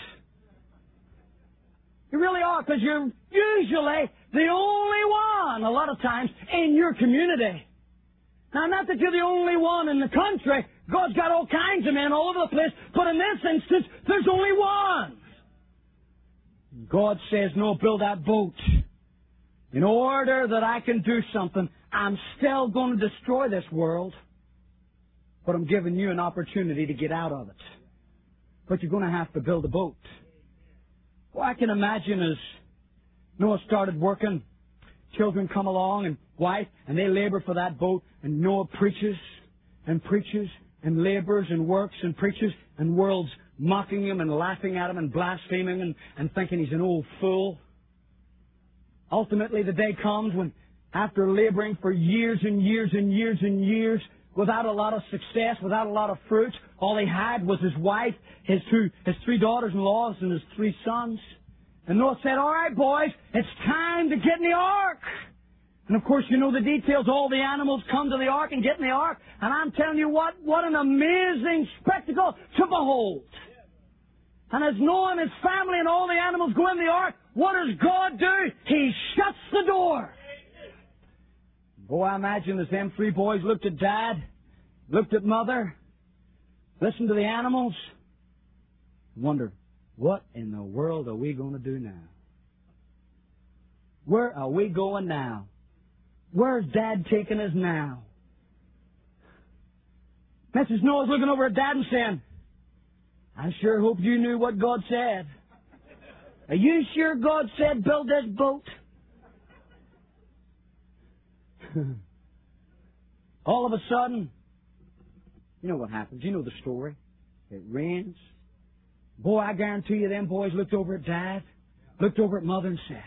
You really are, because you're usually the only one, a lot of times, in your community. Now, not that you're the only one in the country. God's got all kinds of men all over the place. But in this instance, there's only one. God says, no, build that boat. In order that I can do something, I'm still going to destroy this world. But I'm giving you an opportunity to get out of it. But you're going to have to build a boat. Well, I can imagine as Noah started working, children come along and wife, and they labor for that boat, and Noah preaches and preaches and labors and works and preaches, and world's mocking him and laughing at him and blaspheming and, and thinking he's an old fool. Ultimately, the day comes when, after laboring for years and years and years and years, without a lot of success, without a lot of fruit, all he had was his wife, his two, his three daughters-in-law, and his three sons. And Noah said, all right, boys, it's time to get in the ark. And of course, you know the details. All the animals come to the ark and get in the ark. And I'm telling you what, what an amazing spectacle to behold. And as Noah and his family and all the animals go in the ark, what does God do? He shuts the door. Boy, I imagine as them three boys looked at Dad, looked at Mother, listened to the animals, wondered, what in the world are we going to do now? Where are we going now? Where's Dad taking us now? Missus Noah's looking over at Dad and saying, I sure hope you knew what God said. Are you sure God said build this boat? All of a sudden, you know what happens. You know the story. It rains. Boy, I guarantee you them boys looked over at Dad, looked over at Mother and said,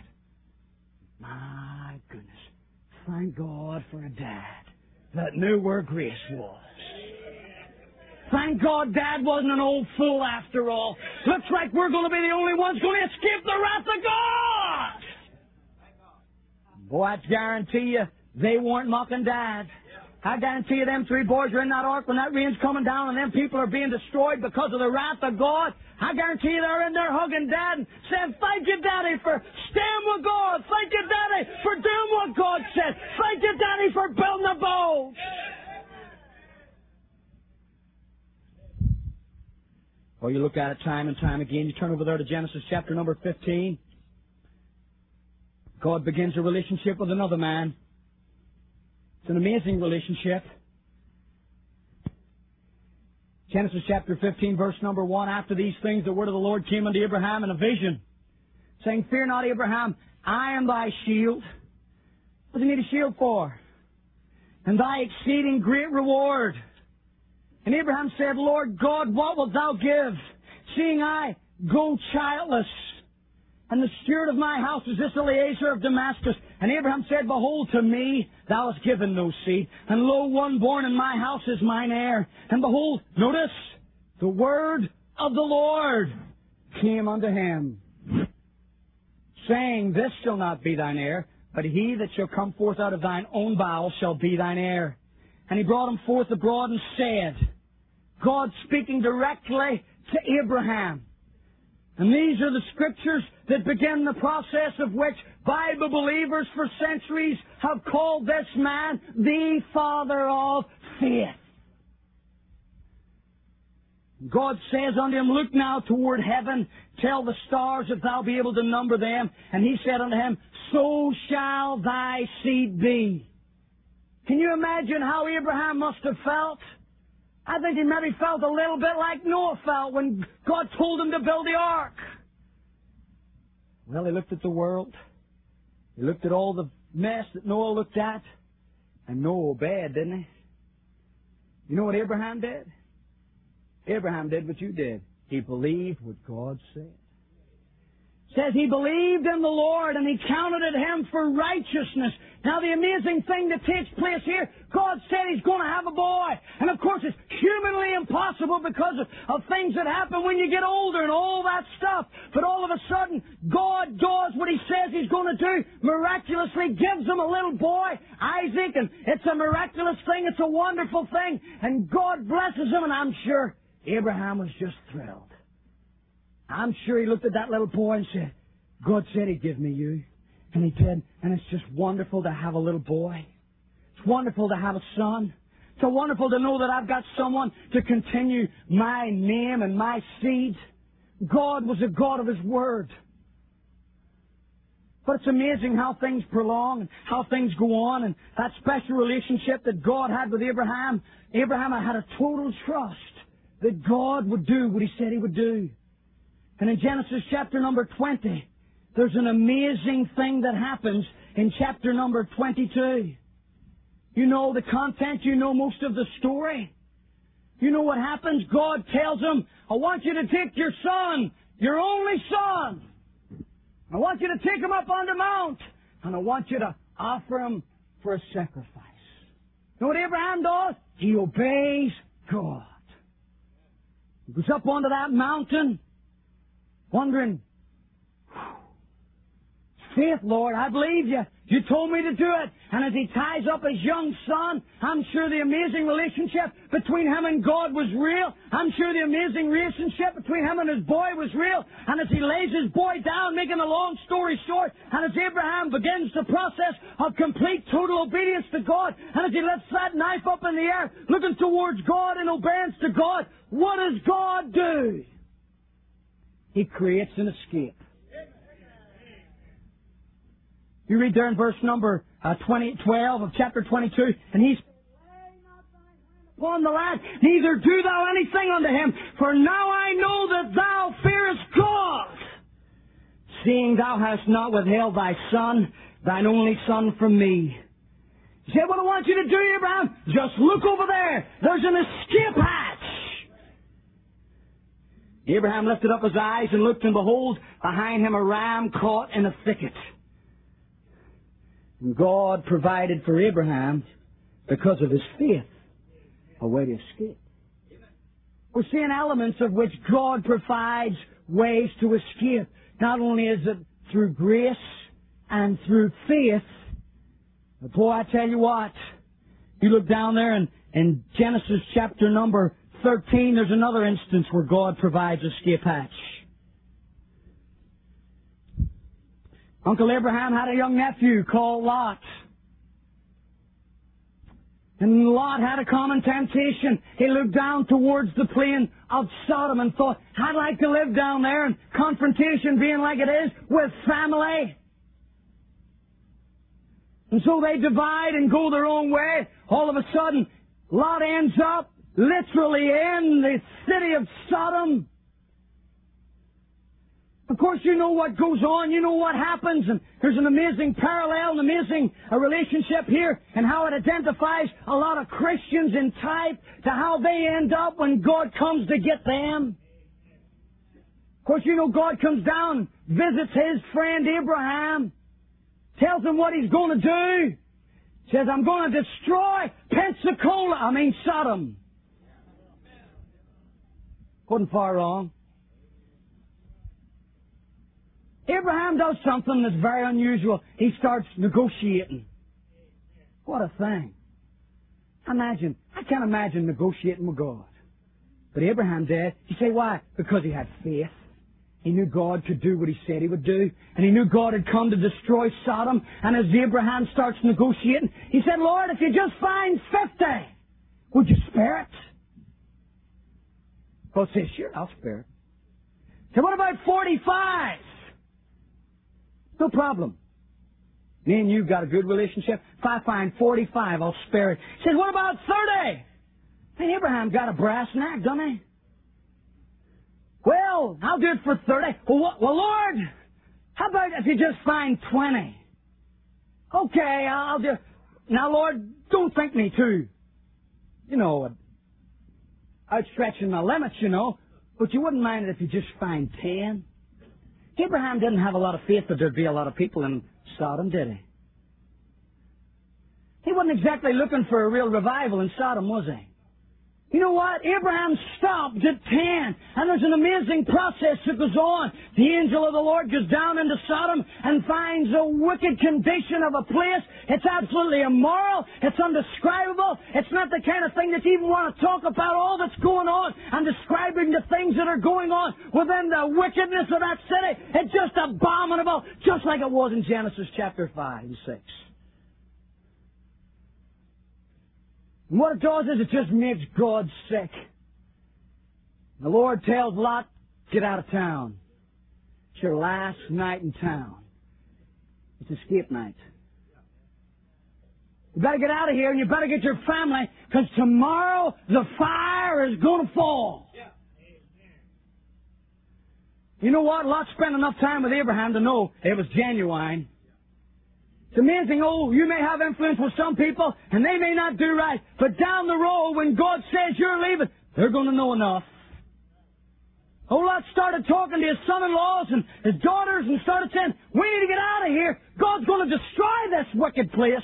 my goodness, thank God for a Dad that knew where grace was. Thank God Dad wasn't an old fool after all. Looks like we're going to be the only ones going to escape the wrath of God. Boy, I guarantee you, they weren't mocking Dad. I guarantee you them three boys are in that ark when that rain's coming down and them people are being destroyed because of the wrath of God. I guarantee you they're in there hugging Dad and saying, thank you, Daddy, for staying with God. Thank you, Daddy, for doing what God said. Thank you, Daddy, for building a boat. Or you look at it time and time again. You turn over there to Genesis chapter number fifteen. God begins a relationship with another man. It's an amazing relationship. Genesis chapter fifteen, verse number one. After these things, the word of the Lord came unto Abraham in a vision, saying, Fear not, Abraham, I am thy shield. What do you need a shield for? And thy exceeding great reward. And Abraham said, Lord God, what wilt thou give, seeing I go childless? And the steward of my house is this Eliezer of Damascus. And Abraham said, Behold, to me thou hast given no seed, and lo, one born in my house is mine heir. And behold, notice, the word of the Lord came unto him, saying, This shall not be thine heir, but he that shall come forth out of thine own bowels shall be thine heir. And he brought him forth abroad and said, God speaking directly to Abraham. And these are the scriptures that begin the process of which Bible believers for centuries have called this man the father of faith. God says unto him, Look now toward heaven, tell the stars if thou be able to number them. And he said unto him, So shall thy seed be. Can you imagine how Abraham must have felt? I think he maybe felt a little bit like Noah felt when God told him to build the ark. Well, he looked at the world. He looked at all the mess that Noah looked at. And Noah obeyed, didn't he? You know what Abraham did? Abraham did what you did. He believed what God said. It says he believed in the Lord and he counted it him for righteousness. Now the amazing thing that takes place here, God said He's going to have a boy. And of course it's humanly impossible because of, of things that happen when you get older and all that stuff. But all of a sudden, God does what He says He's going to do. Miraculously gives him a little boy, Isaac, and it's a miraculous thing. It's a wonderful thing. And God blesses him, and I'm sure Abraham was just thrilled. I'm sure he looked at that little boy and said, God said He'd give me you. And He did. And it's just wonderful to have a little boy. It's wonderful to have a son. It's so wonderful to know that I've got someone to continue my name and my seed. God was a God of His Word. But it's amazing how things prolong and how things go on. And that special relationship that God had with Abraham, Abraham had a total trust that God would do what He said He would do. And in Genesis chapter number twenty, there's an amazing thing that happens in chapter number twenty-two. You know the content, you know most of the story. You know what happens? God tells him, I want you to take your son, your only son. I want you to take him up on the mount, and I want you to offer him for a sacrifice. You know what Abraham does? He obeys God. He goes up onto that mountain, wondering, faith, Lord, I believe you. You told me to do it. And as he ties up his young son, I'm sure the amazing relationship between him and God was real. I'm sure the amazing relationship between him and his boy was real. And as he lays his boy down, making a long story short, and as Abraham begins the process of complete total obedience to God, and as he lifts that knife up in the air, looking towards God and obedience to God, what does God do? He creates an escape. You read there in verse number uh, twenty, twelve of chapter twenty-two, and he's upon the lad, neither do thou anything unto him, for now I know that thou fearest God, seeing thou hast not withheld thy son, thine only son, from me. He said, what I want you to do, Abraham, just look over there. There's an escape hatch. Abraham lifted up his eyes and looked, and behold, behind him a ram caught in a thicket. And God provided for Abraham, because of his faith, a way to escape. We're seeing elements of which God provides ways to escape. Not only is it through grace and through faith, but boy, I tell you what, you look down there in, in Genesis chapter number thirteen, there's another instance where God provides escape hatch. Uncle Abraham had a young nephew called Lot. And Lot had a common temptation. He looked down towards the plain of Sodom and thought, I'd like to live down there, and confrontation being like it is with family. And so they divide and go their own way. All of a sudden, Lot ends up literally in the city of Sodom. Of course, you know what goes on. You know what happens. And there's an amazing parallel, an amazing uh, relationship here, and how it identifies a lot of Christians in type to how they end up when God comes to get them. Of course, you know God comes down, visits his friend Abraham, tells him what he's going to do. Says, I'm going to destroy Pensacola, I mean Sodom. Wasn't far wrong. Abraham does something that's very unusual. He starts negotiating. What a thing. Imagine, I can't imagine negotiating with God. But Abraham did. You say, why? Because he had faith. He knew God could do what he said he would do. And he knew God had come to destroy Sodom. And as Abraham starts negotiating, he said, Lord, if you just find fifty, would you spare it? God says, sure, I'll spare it. So what about forty-five? No problem. Me and you got a good relationship. If I find forty-five, I'll spare it. He says, what about thirty? Hey, Abraham got a brass neck, doesn't he? Well, I'll do it for thirty. Well, what, well, Lord, how about if you just find twenty? Okay, I'll just... Now, Lord, don't think me too, you know, outstretching my limits, you know, but you wouldn't mind it if you just find ten. Abraham didn't have a lot of faith that there'd be a lot of people in Sodom, did he? He wasn't exactly looking for a real revival in Sodom, was he? You know what? Abraham stopped at ten, and there's an amazing process that goes on. The angel of the Lord goes down into Sodom and finds a wicked condition of a place. It's absolutely immoral. It's undescribable. It's not the kind of thing that you even want to talk about all that's going on and describing the things that are going on within the wickedness of that city. It's just abominable, just like it was in Genesis chapter five and six. And what it does is it just makes God sick. The Lord tells Lot, get out of town. It's your last night in town. It's escape night. You better get out of here and you better get your family, because tomorrow the fire is going to fall. You know what? Lot spent enough time with Abraham to know it was genuine. It's amazing, oh, you may have influence with some people, and they may not do right. But down the road, when God says you're leaving, they're going to know enough. Oh, Lot started talking to his son-in-laws and his daughters and started saying, we need to get out of here. God's going to destroy this wicked place.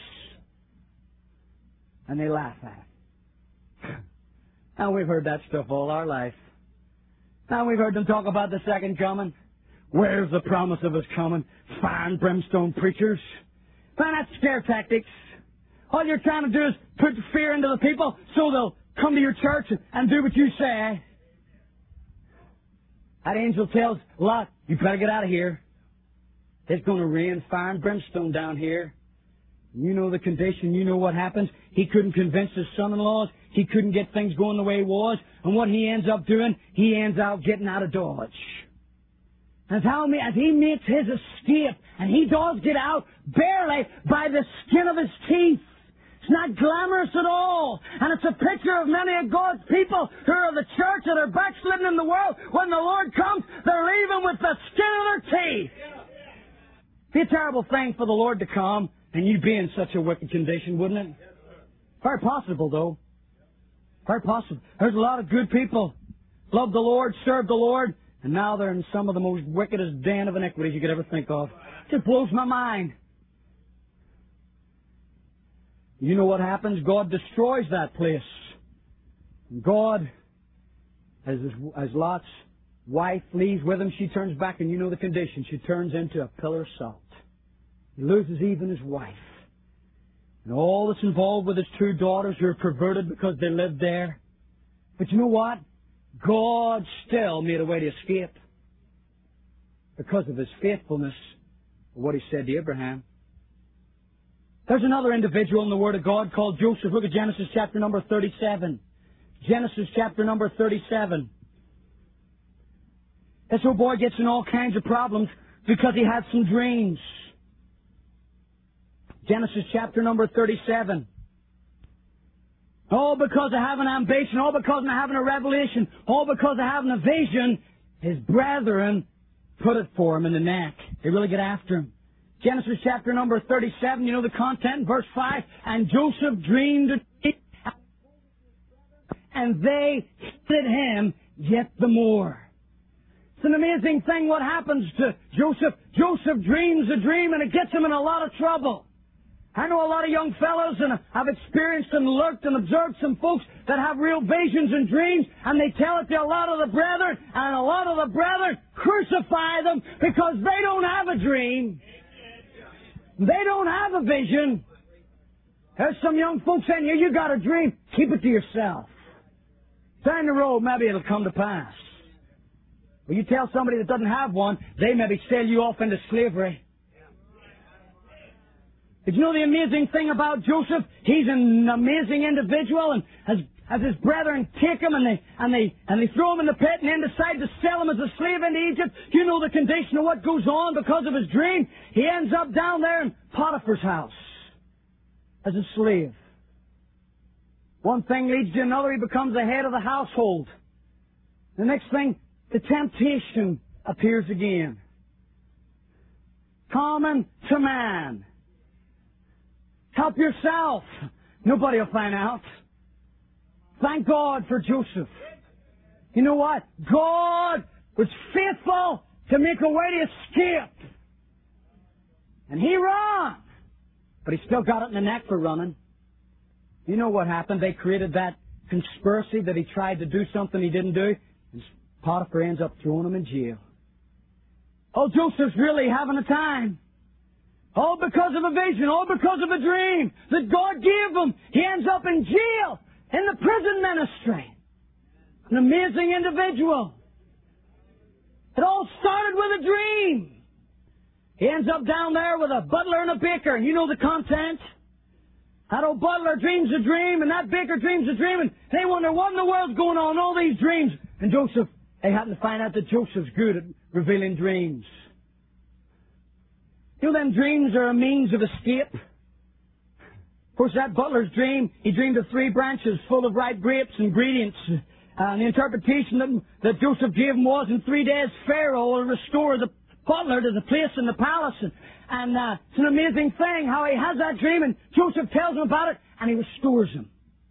And they laugh at it. Now, we've heard that stuff all our life. Now, we've heard them talk about the second coming. Where's the promise of his coming? Fire and brimstone preachers. Man, that's scare tactics. All you're trying to do is put fear into the people so they'll come to your church and do what you say. That angel tells Lot, you better get out of here. It's going to rain fire and brimstone down here. You know the condition. You know what happens. He couldn't convince his son-in-laws. He couldn't get things going the way he was. And what he ends up doing, he ends up getting out of Dodge. As, how, as he makes his escape, and he does get out barely by the skin of his teeth. It's not glamorous at all. And it's a picture of many of God's people who are the church that are backslidden in the world. When the Lord comes, they're leaving with the skin of their teeth. It'd be a terrible thing for the Lord to come and you be in such a wicked condition, wouldn't it? Very possible, though. Very possible. There's a lot of good people. Love the Lord, serve the Lord. And now they're in some of the most wickedest den of iniquities you could ever think of. It just blows my mind. You know what happens? God destroys that place. God, as, as Lot's wife leaves with him, she turns back, and you know the condition. She turns into a pillar of salt. He loses even his wife. And all that's involved with his two daughters who are perverted because they lived there. But you know what? God still made a way to escape because of his faithfulness of what he said to Abraham. There's another individual in the Word of God called Joseph. Look at Genesis chapter number thirty-seven. Genesis chapter number thirty-seven. This old boy gets in all kinds of problems because he had some dreams. Genesis chapter number thirty-seven. All because of having ambition, all because of having a revelation, all because of having a vision, his brethren put it for him in the neck. They really get after him. Genesis chapter number thirty-seven, you know the content, verse five. And Joseph dreamed a dream, and they hated him yet the more. It's an amazing thing what happens to Joseph. Joseph dreams a dream, and it gets him in a lot of trouble. I know a lot of young fellows, and I've experienced and lurked and observed some folks that have real visions and dreams, and they tell it to a lot of the brethren, and a lot of the brethren crucify them because they don't have a dream. They don't have a vision. There's some young folks saying, "You, you got a dream. Keep it to yourself. Down the road, maybe it'll come to pass." Well, you tell somebody that doesn't have one, they maybe sell you off into slavery. Did you know the amazing thing about Joseph? He's an amazing individual, and as, as his brethren take him and they, and, they, and they throw him in the pit and then decide to sell him as a slave into Egypt, you know the condition of what goes on because of his dream. He ends up down there in Potiphar's house as a slave. One thing leads to another. He becomes the head of the household. The next thing, the temptation appears again. Common to man. Help yourself. Nobody will find out. Thank God for Joseph. You know what? God was faithful to make a way to escape. And he ran. But he still got it in the neck for running. You know what happened? They created that conspiracy that he tried to do something he didn't do. And Potiphar ends up throwing him in jail. Oh, Joseph's really having a time. All because of a vision, all because of a dream that God gave him. He ends up in jail, in the prison ministry. An amazing individual. It all started with a dream. He ends up down there with a butler and a baker, and you know the content. That old butler dreams a dream, and that baker dreams a dream, and they wonder what in the world's going on, all these dreams. And Joseph, they happen to find out that Joseph's good at revealing dreams. You know, them dreams are a means of escape. Of course, that butler's dream, he dreamed of three branches full of ripe grapes, ingredients. Uh, and the interpretation that, that Joseph gave him was, in three days, Pharaoh will restore the butler to the place in the palace. And, and uh, it's an amazing thing how he has that dream, and Joseph tells him about it, and he restores him.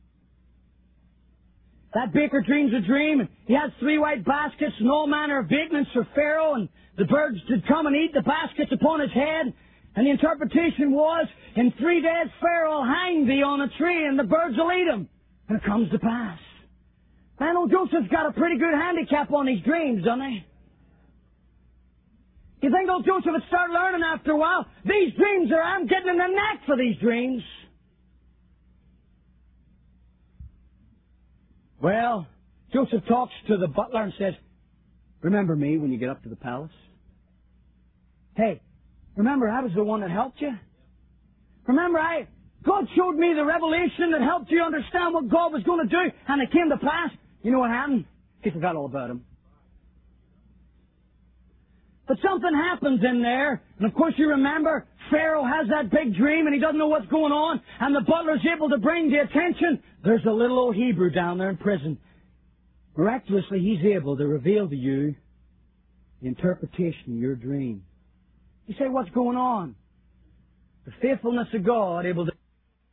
That baker dreams a dream, and he has three white baskets and all manner of batements for Pharaoh, and the birds did come and eat the baskets upon his head. And the interpretation was, in three days Pharaoh will hang thee on a tree, and the birds will eat him. And it comes to pass. Man, old Joseph's got a pretty good handicap on his dreams, doesn't he? You think old Joseph would start learning after a while? These dreams are, I'm getting in the neck for these dreams. Well, Joseph talks to the butler and says, remember me when you get up to the palace? Hey, remember I was the one that helped you? Remember I, God showed me the revelation that helped you understand what God was going to do, and it came to pass. You know what happened? He forgot all about him. But something happens in there, and of course you remember, Pharaoh has that big dream and he doesn't know what's going on, and the butler's able to bring the attention. There's a little old Hebrew down there in prison. Miraculously, he's able to reveal to you the interpretation of your dream. You say, what's going on? The faithfulness of God able to,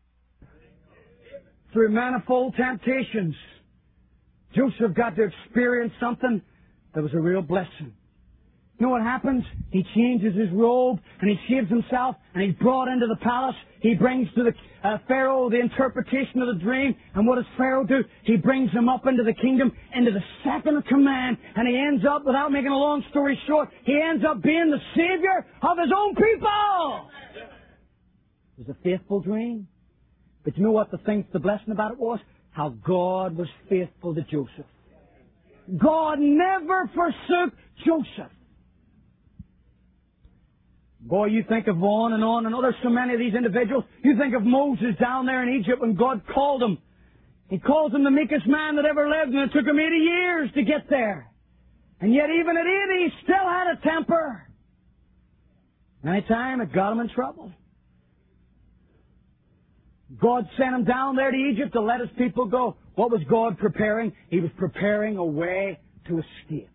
through manifold temptations, Joseph got to experience something that was a real blessing. You know what happens? He changes his robe and he shaves himself and he's brought into the palace. He brings to the uh, Pharaoh the interpretation of the dream. And what does Pharaoh do? He brings him up into the kingdom, into the second command. And he ends up, without making a long story short, he ends up being the savior of his own people. It was a faithful dream. But you know what the thing, the blessing about it was? How God was faithful to Joseph. God never forsook Joseph. Boy, you think of on and on and on. There's so many of these individuals. You think of Moses down there in Egypt when God called him. He calls him the meekest man that ever lived, and it took him eighty years to get there. And yet even at eighty, he still had a temper. Any time it got him in trouble. God sent him down there to Egypt to let his people go. What was God preparing? He was preparing a way to escape.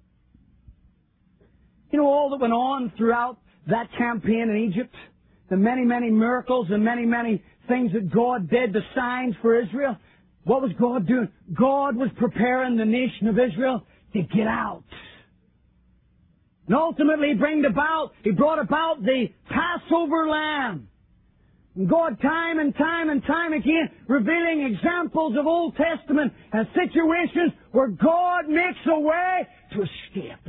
You know all that went on throughout that campaign in Egypt? The many, many miracles and many, many things that God did, the signs for Israel. What was God doing? God was preparing the nation of Israel to get out. And ultimately He brought about, He brought about the Passover lamb. And God time and time and time again revealing examples of Old Testament and situations where God makes a way to escape.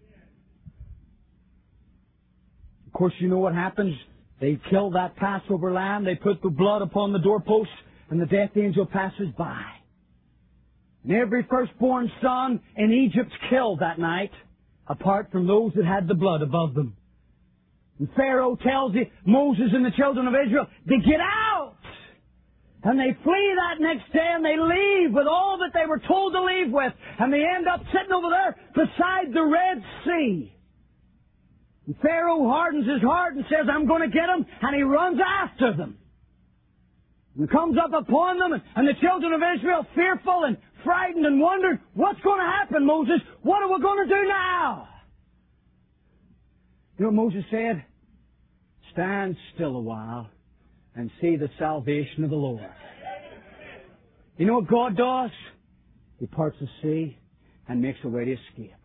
Of course, you know what happens. They kill that Passover lamb. They put the blood upon the doorpost, and the death angel passes by. And every firstborn son in Egypt's killed that night, apart from those that had the blood above them. And Pharaoh tells the, Moses and the children of Israel to get out. And they flee that next day and they leave with all that they were told to leave with. And they end up sitting over there beside the Red Sea. And Pharaoh hardens his heart and says, I'm going to get them. And he runs after them. And comes up upon them, and, and the children of Israel, fearful and frightened and wondering, what's going to happen, Moses? What are we going to do now? You know what Moses said? Stand still a while and see the salvation of the Lord. You know what God does? He parts the sea and makes a way to escape.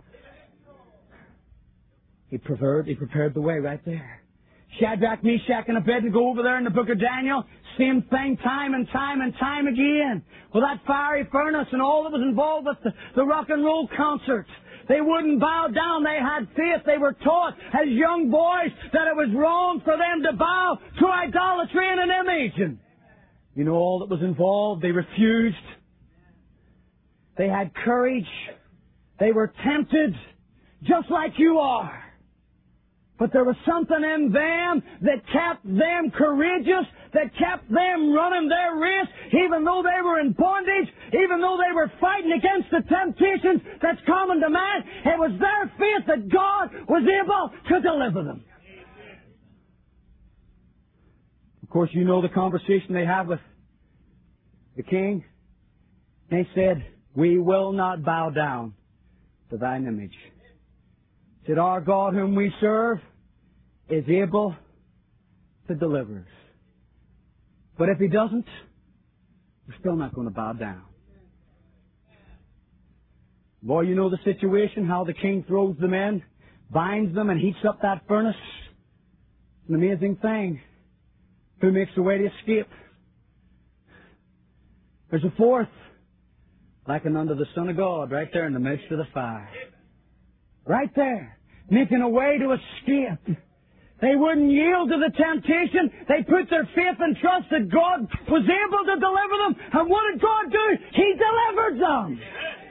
He prepared, he prepared the way right there. Shadrach, Meshach, and Abednego over there in the book of Daniel, same thing time and time and time again. Well, that fiery furnace and all that was involved with the, the rock and roll concerts. They wouldn't bow down. They had faith. They were taught as young boys that it was wrong for them to bow to idolatry and an image. And you know all that was involved. They refused. They had courage. They were tempted, just like you are. But there was something in them that kept them courageous, that kept them running their race, even though they were in bondage, even though they were fighting against the temptations that's common to man. It was their faith that God was able to deliver them. Of course, you know the conversation they have with the king. They said, we will not bow down to thine image. Said, our God whom we serve is able to deliver us. But if He doesn't, we're still not going to bow down. Boy, you know the situation, how the king throws them in, binds them, and heats up that furnace. It's an amazing thing. Who makes a way to escape? There's a fourth, likened unto the Son of God, right there in the midst of the fire. Right there, making a way to escape. They wouldn't yield to the temptation. They put their faith and trust that God was able to deliver them. And what did God do? He delivered them.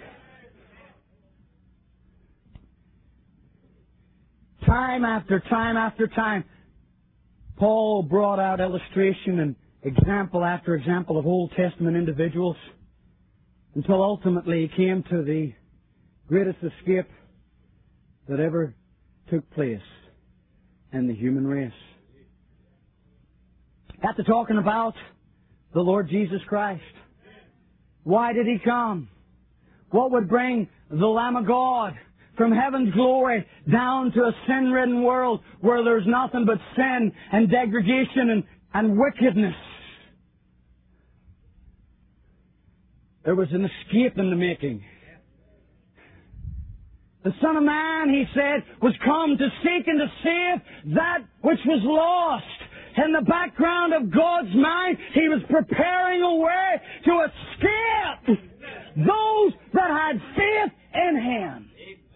Time after time after time, Paul brought out illustration and example after example of Old Testament individuals until ultimately he came to the greatest escape that ever took place in the human race. After talking about the Lord Jesus Christ, why did He come? What would bring the Lamb of God from heaven's glory down to a sin-ridden world where there's nothing but sin and degradation and, and wickedness? There was an escape in the making. The Son of Man, He said, was come to seek and to save that which was lost. In the background of God's mind, He was preparing a way to escape those that had faith in Him.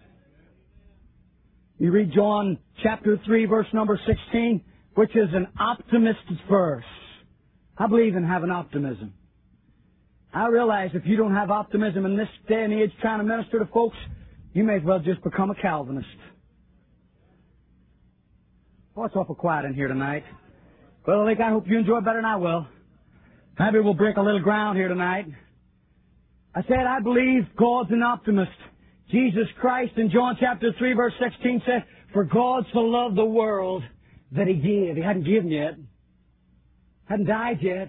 You read John chapter three, verse number sixteen, which is an optimistic verse. I believe in having optimism. I realize if you don't have optimism in this day and age trying to minister to folks, you may as well just become a Calvinist. Oh, it's awful quiet in here tonight. Well, Lake, I hope you enjoy it better than I will. Maybe we'll break a little ground here tonight. I said I believe God's an optimist. Jesus Christ in John chapter three verse sixteen said, "For God so loved the world that He gave." He hadn't given yet. Hadn't died yet.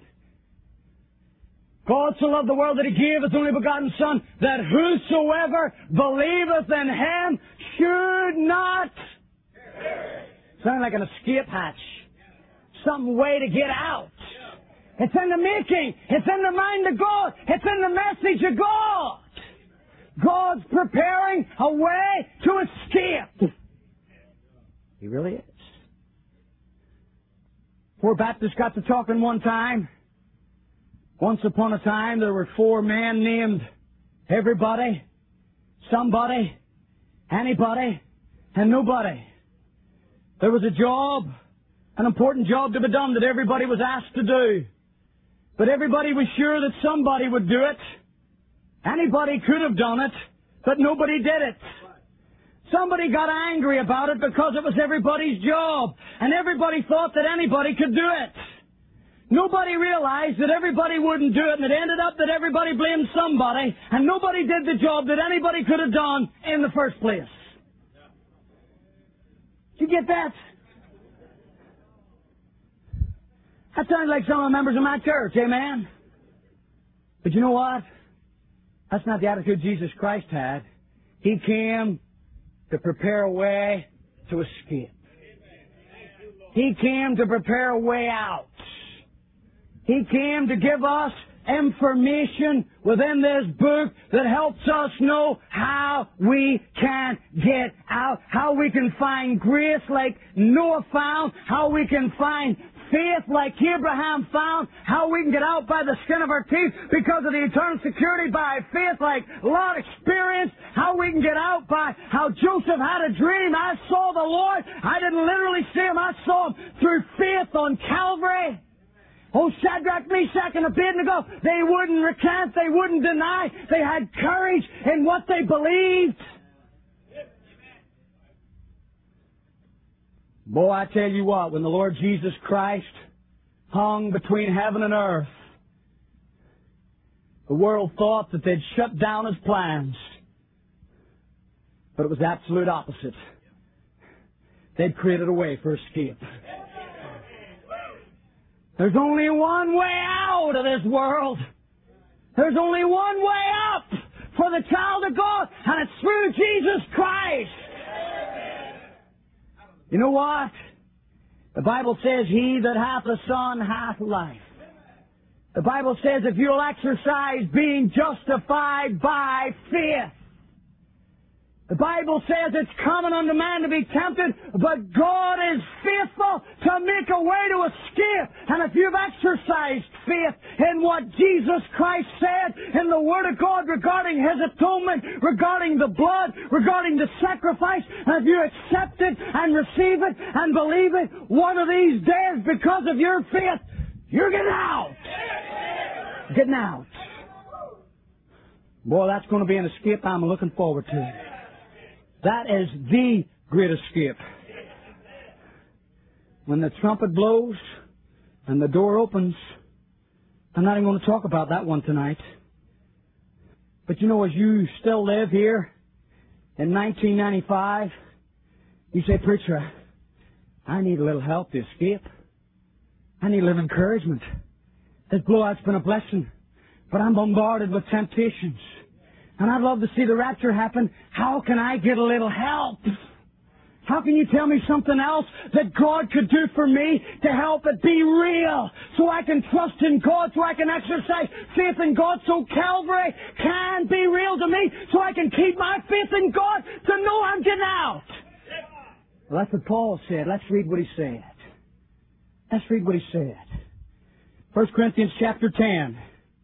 God so loved the world that He gave His only begotten Son, that whosoever believeth in Him should not. Sound like an escape hatch. Some way to get out. It's in the making. It's in the mind of God. It's in the message of God. God's preparing a way to escape. He really is. Four Baptists got to talking one time. Once upon a time, there were four men named everybody, somebody, anybody, and nobody. There was a job, an important job to be done that everybody was asked to do. But everybody was sure that somebody would do it. Anybody could have done it, but nobody did it. Somebody got angry about it because it was everybody's job, and everybody thought that anybody could do it. Nobody realized that everybody wouldn't do it, and it ended up that everybody blamed somebody, and nobody did the job that anybody could have done in the first place. Did you get that? That sounds like some of the members of my church, amen? But you know what? That's not the attitude Jesus Christ had. He came to prepare a way to escape. He came to prepare a way out. He came to give us information within this book that helps us know how we can get out, how we can find grace like Noah found, how we can find faith like Abraham found, how we can get out by the skin of our teeth because of the eternal security by faith like Lot experienced, how we can get out by how Joseph had a dream. I saw the Lord. I didn't literally see Him. I saw Him through faith on Calvary. Oh, Shadrach, Meshach, and Abednego, they wouldn't recant, they wouldn't deny. They had courage in what they believed. Boy, I tell you what, when the Lord Jesus Christ hung between heaven and earth, the world thought that they'd shut down His plans. But it was the absolute opposite. They'd created a way for escape. There's only one way out of this world. There's only one way up for the child of God, and it's through Jesus Christ. You know what? The Bible says, "He that hath a Son hath life." The Bible says if you'll exercise being justified by faith. The Bible says it's common unto man to be tempted, but God is faithful to make a way to escape. And if you've exercised faith in what Jesus Christ said in the Word of God regarding His atonement, regarding the blood, regarding the sacrifice, and if you accept it and receive it and believe it, one of these days, because of your faith, you're getting out. Getting out. Boy, that's going to be an escape I'm looking forward to. That is the great escape. When the trumpet blows and the door opens, I'm not even going to talk about that one tonight. But you know, as you still live here in nineteen ninety-five, you say, "Preacher, I need a little help to escape. I need a little encouragement. This blowout's been a blessing, but I'm bombarded with temptations. And I'd love to see the rapture happen. How can I get a little help? How can you tell me something else that God could do for me to help it be real? So I can trust in God, so I can exercise faith in God, so Calvary can be real to me, so I can keep my faith in God to know I'm getting out." Well, that's what Paul said. Let's read what he said. Let's read what he said. First Corinthians chapter ten.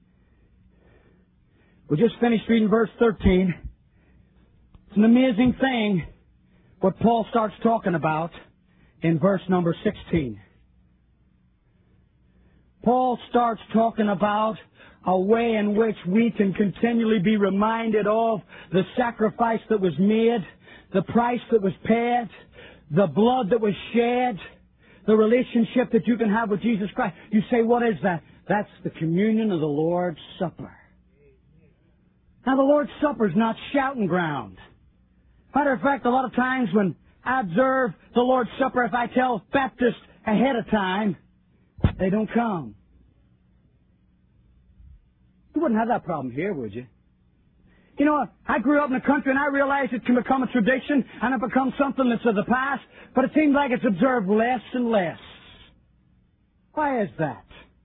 We just finished reading verse thirteen. It's an amazing thing what Paul starts talking about in verse number sixteen. Paul starts talking about a way in which we can continually be reminded of the sacrifice that was made, the price that was paid, the blood that was shed, the relationship that you can have with Jesus Christ. You say, what is that? That's the communion of the Lord's Supper. Now, the Lord's Supper is not shouting ground. Matter of fact, a lot of times when I observe the Lord's Supper, if I tell Baptists ahead of time, they don't come. You wouldn't have that problem here, would you? You know, I grew up in the country and I realized it can become a tradition and it becomes something that's of the past, but it seems like it's observed less and less. Why is that?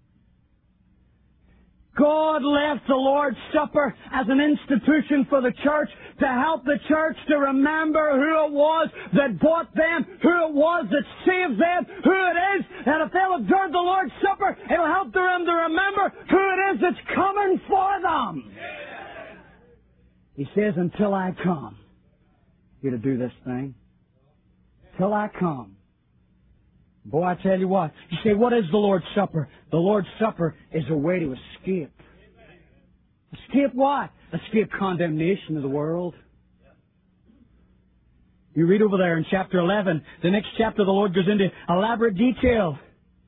God left the Lord's Supper as an institution for the church to help the church to remember who it was that bought them, who it was that saved them, who it is, and if they'll observe the Lord's Supper, it'll help them to remember who it is that's coming for them. He says, until I come, you're to do this thing. Till I come. Boy, I tell you what. You say, what is the Lord's Supper? The Lord's Supper is a way to escape. Escape what? Escape condemnation of the world. You read over there in chapter eleven, the next chapter the Lord goes into elaborate detail.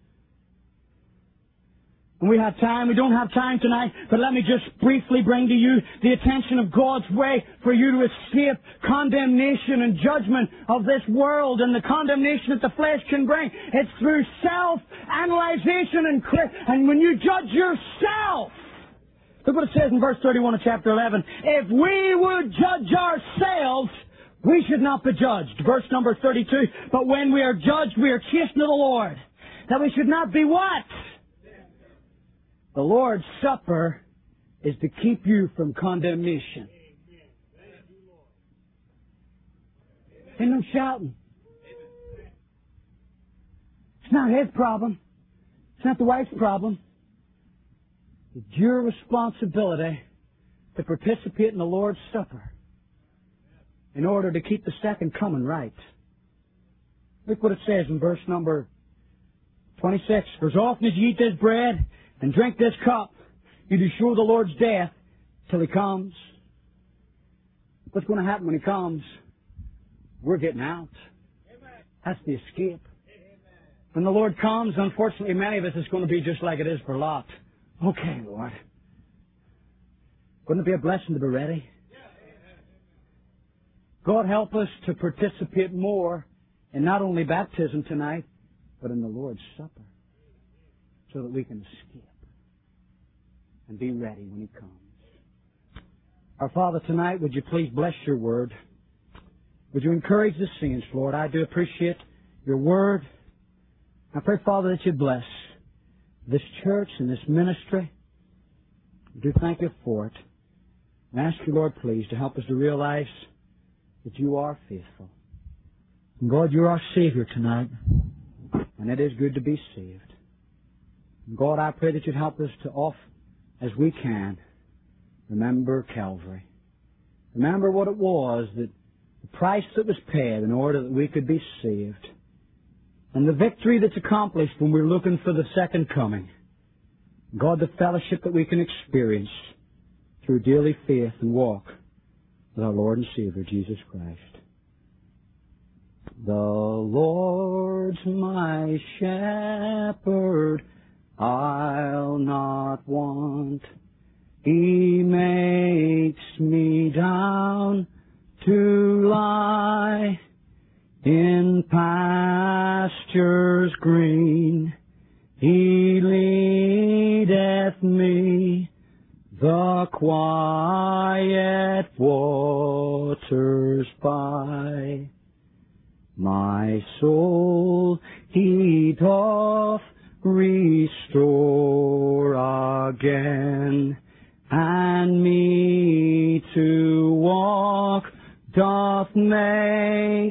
And we have time. We don't have time tonight, but let me just briefly bring to you the attention of God's way for you to escape condemnation and judgment of this world and the condemnation that the flesh can bring. It's through self-analyzation and cri- and when you judge yourself. Look what it says in verse thirty-one of chapter eleven. If we would judge ourselves, we should not be judged. Verse number thirty-two. But when we are judged, we are chastened of the Lord. That we should not be what? The Lord's Supper is to keep you from condemnation. Ain't no shouting. It's not his problem. It's not the wife's problem. It's your responsibility to participate in the Lord's Supper in order to keep the second coming right. Look what it says in verse number twenty-six. For as often as you eat this bread and drink this cup, you do show the Lord's death till He comes. What's going to happen when He comes? We're getting out. That's the escape. When the Lord comes, unfortunately, many of us, it's going to be just like it is for Lot. Okay, Lord. Wouldn't it be a blessing to be ready? God help us to participate more in not only baptism tonight, but in the Lord's Supper, so that we can escape and be ready when He comes. Our Father, tonight, would you please bless your word? Would you encourage the saints, Lord? I do appreciate your word. I pray, Father, that you'd bless this church and this ministry. I do thank you for it. And ask you, Lord, please, to help us to realize that you are faithful. And God, you're our Savior tonight. And it is good to be saved. And God, I pray that you'd help us to off as we can remember Calvary. Remember what it was, that the price that was paid in order that we could be saved. And the victory that's accomplished when we're looking for the second coming. God, the fellowship that we can experience through daily faith and walk with our Lord and Savior, Jesus Christ. The Lord's my shepherd, I'll not want. He makes me down to lie in pastures green. He leadeth me the quiet waters by. My soul He doth restore again, and me to walk doth make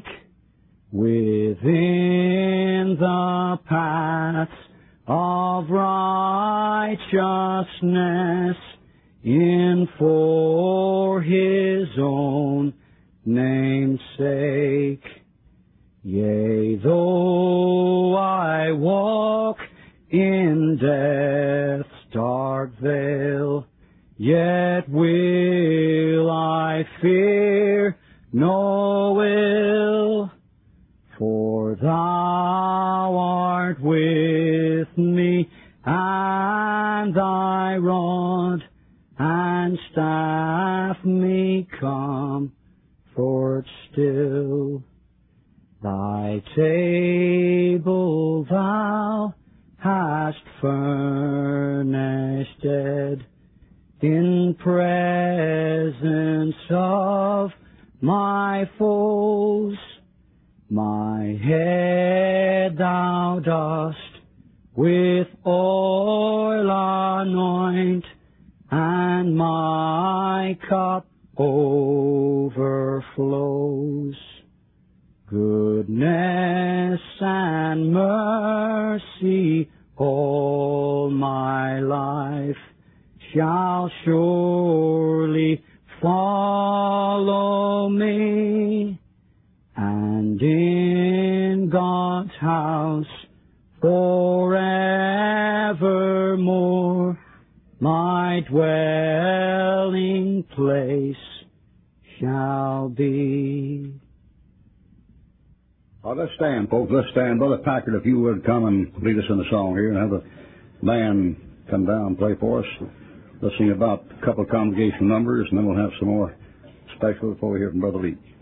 within the paths of righteousness, in for His own name's sake. Yea, though I walk in death's dark vale, yet will I fear no ill, for art with me, and thy rod and staff me comfort still. Thy table thou hast furnished in presence of my foes. My head thou dost with oil anoint, and my cup overflows. Goodness and mercy all my life shall surely follow me, and in God's house forevermore my dwelling place shall be. Oh, let's stand, folks. Let's stand. Brother Packard, if you would come and lead us in a song here and have the band come down and play for us. Let's sing about a couple of congregational numbers, and then we'll have some more special before we hear from Brother Leach.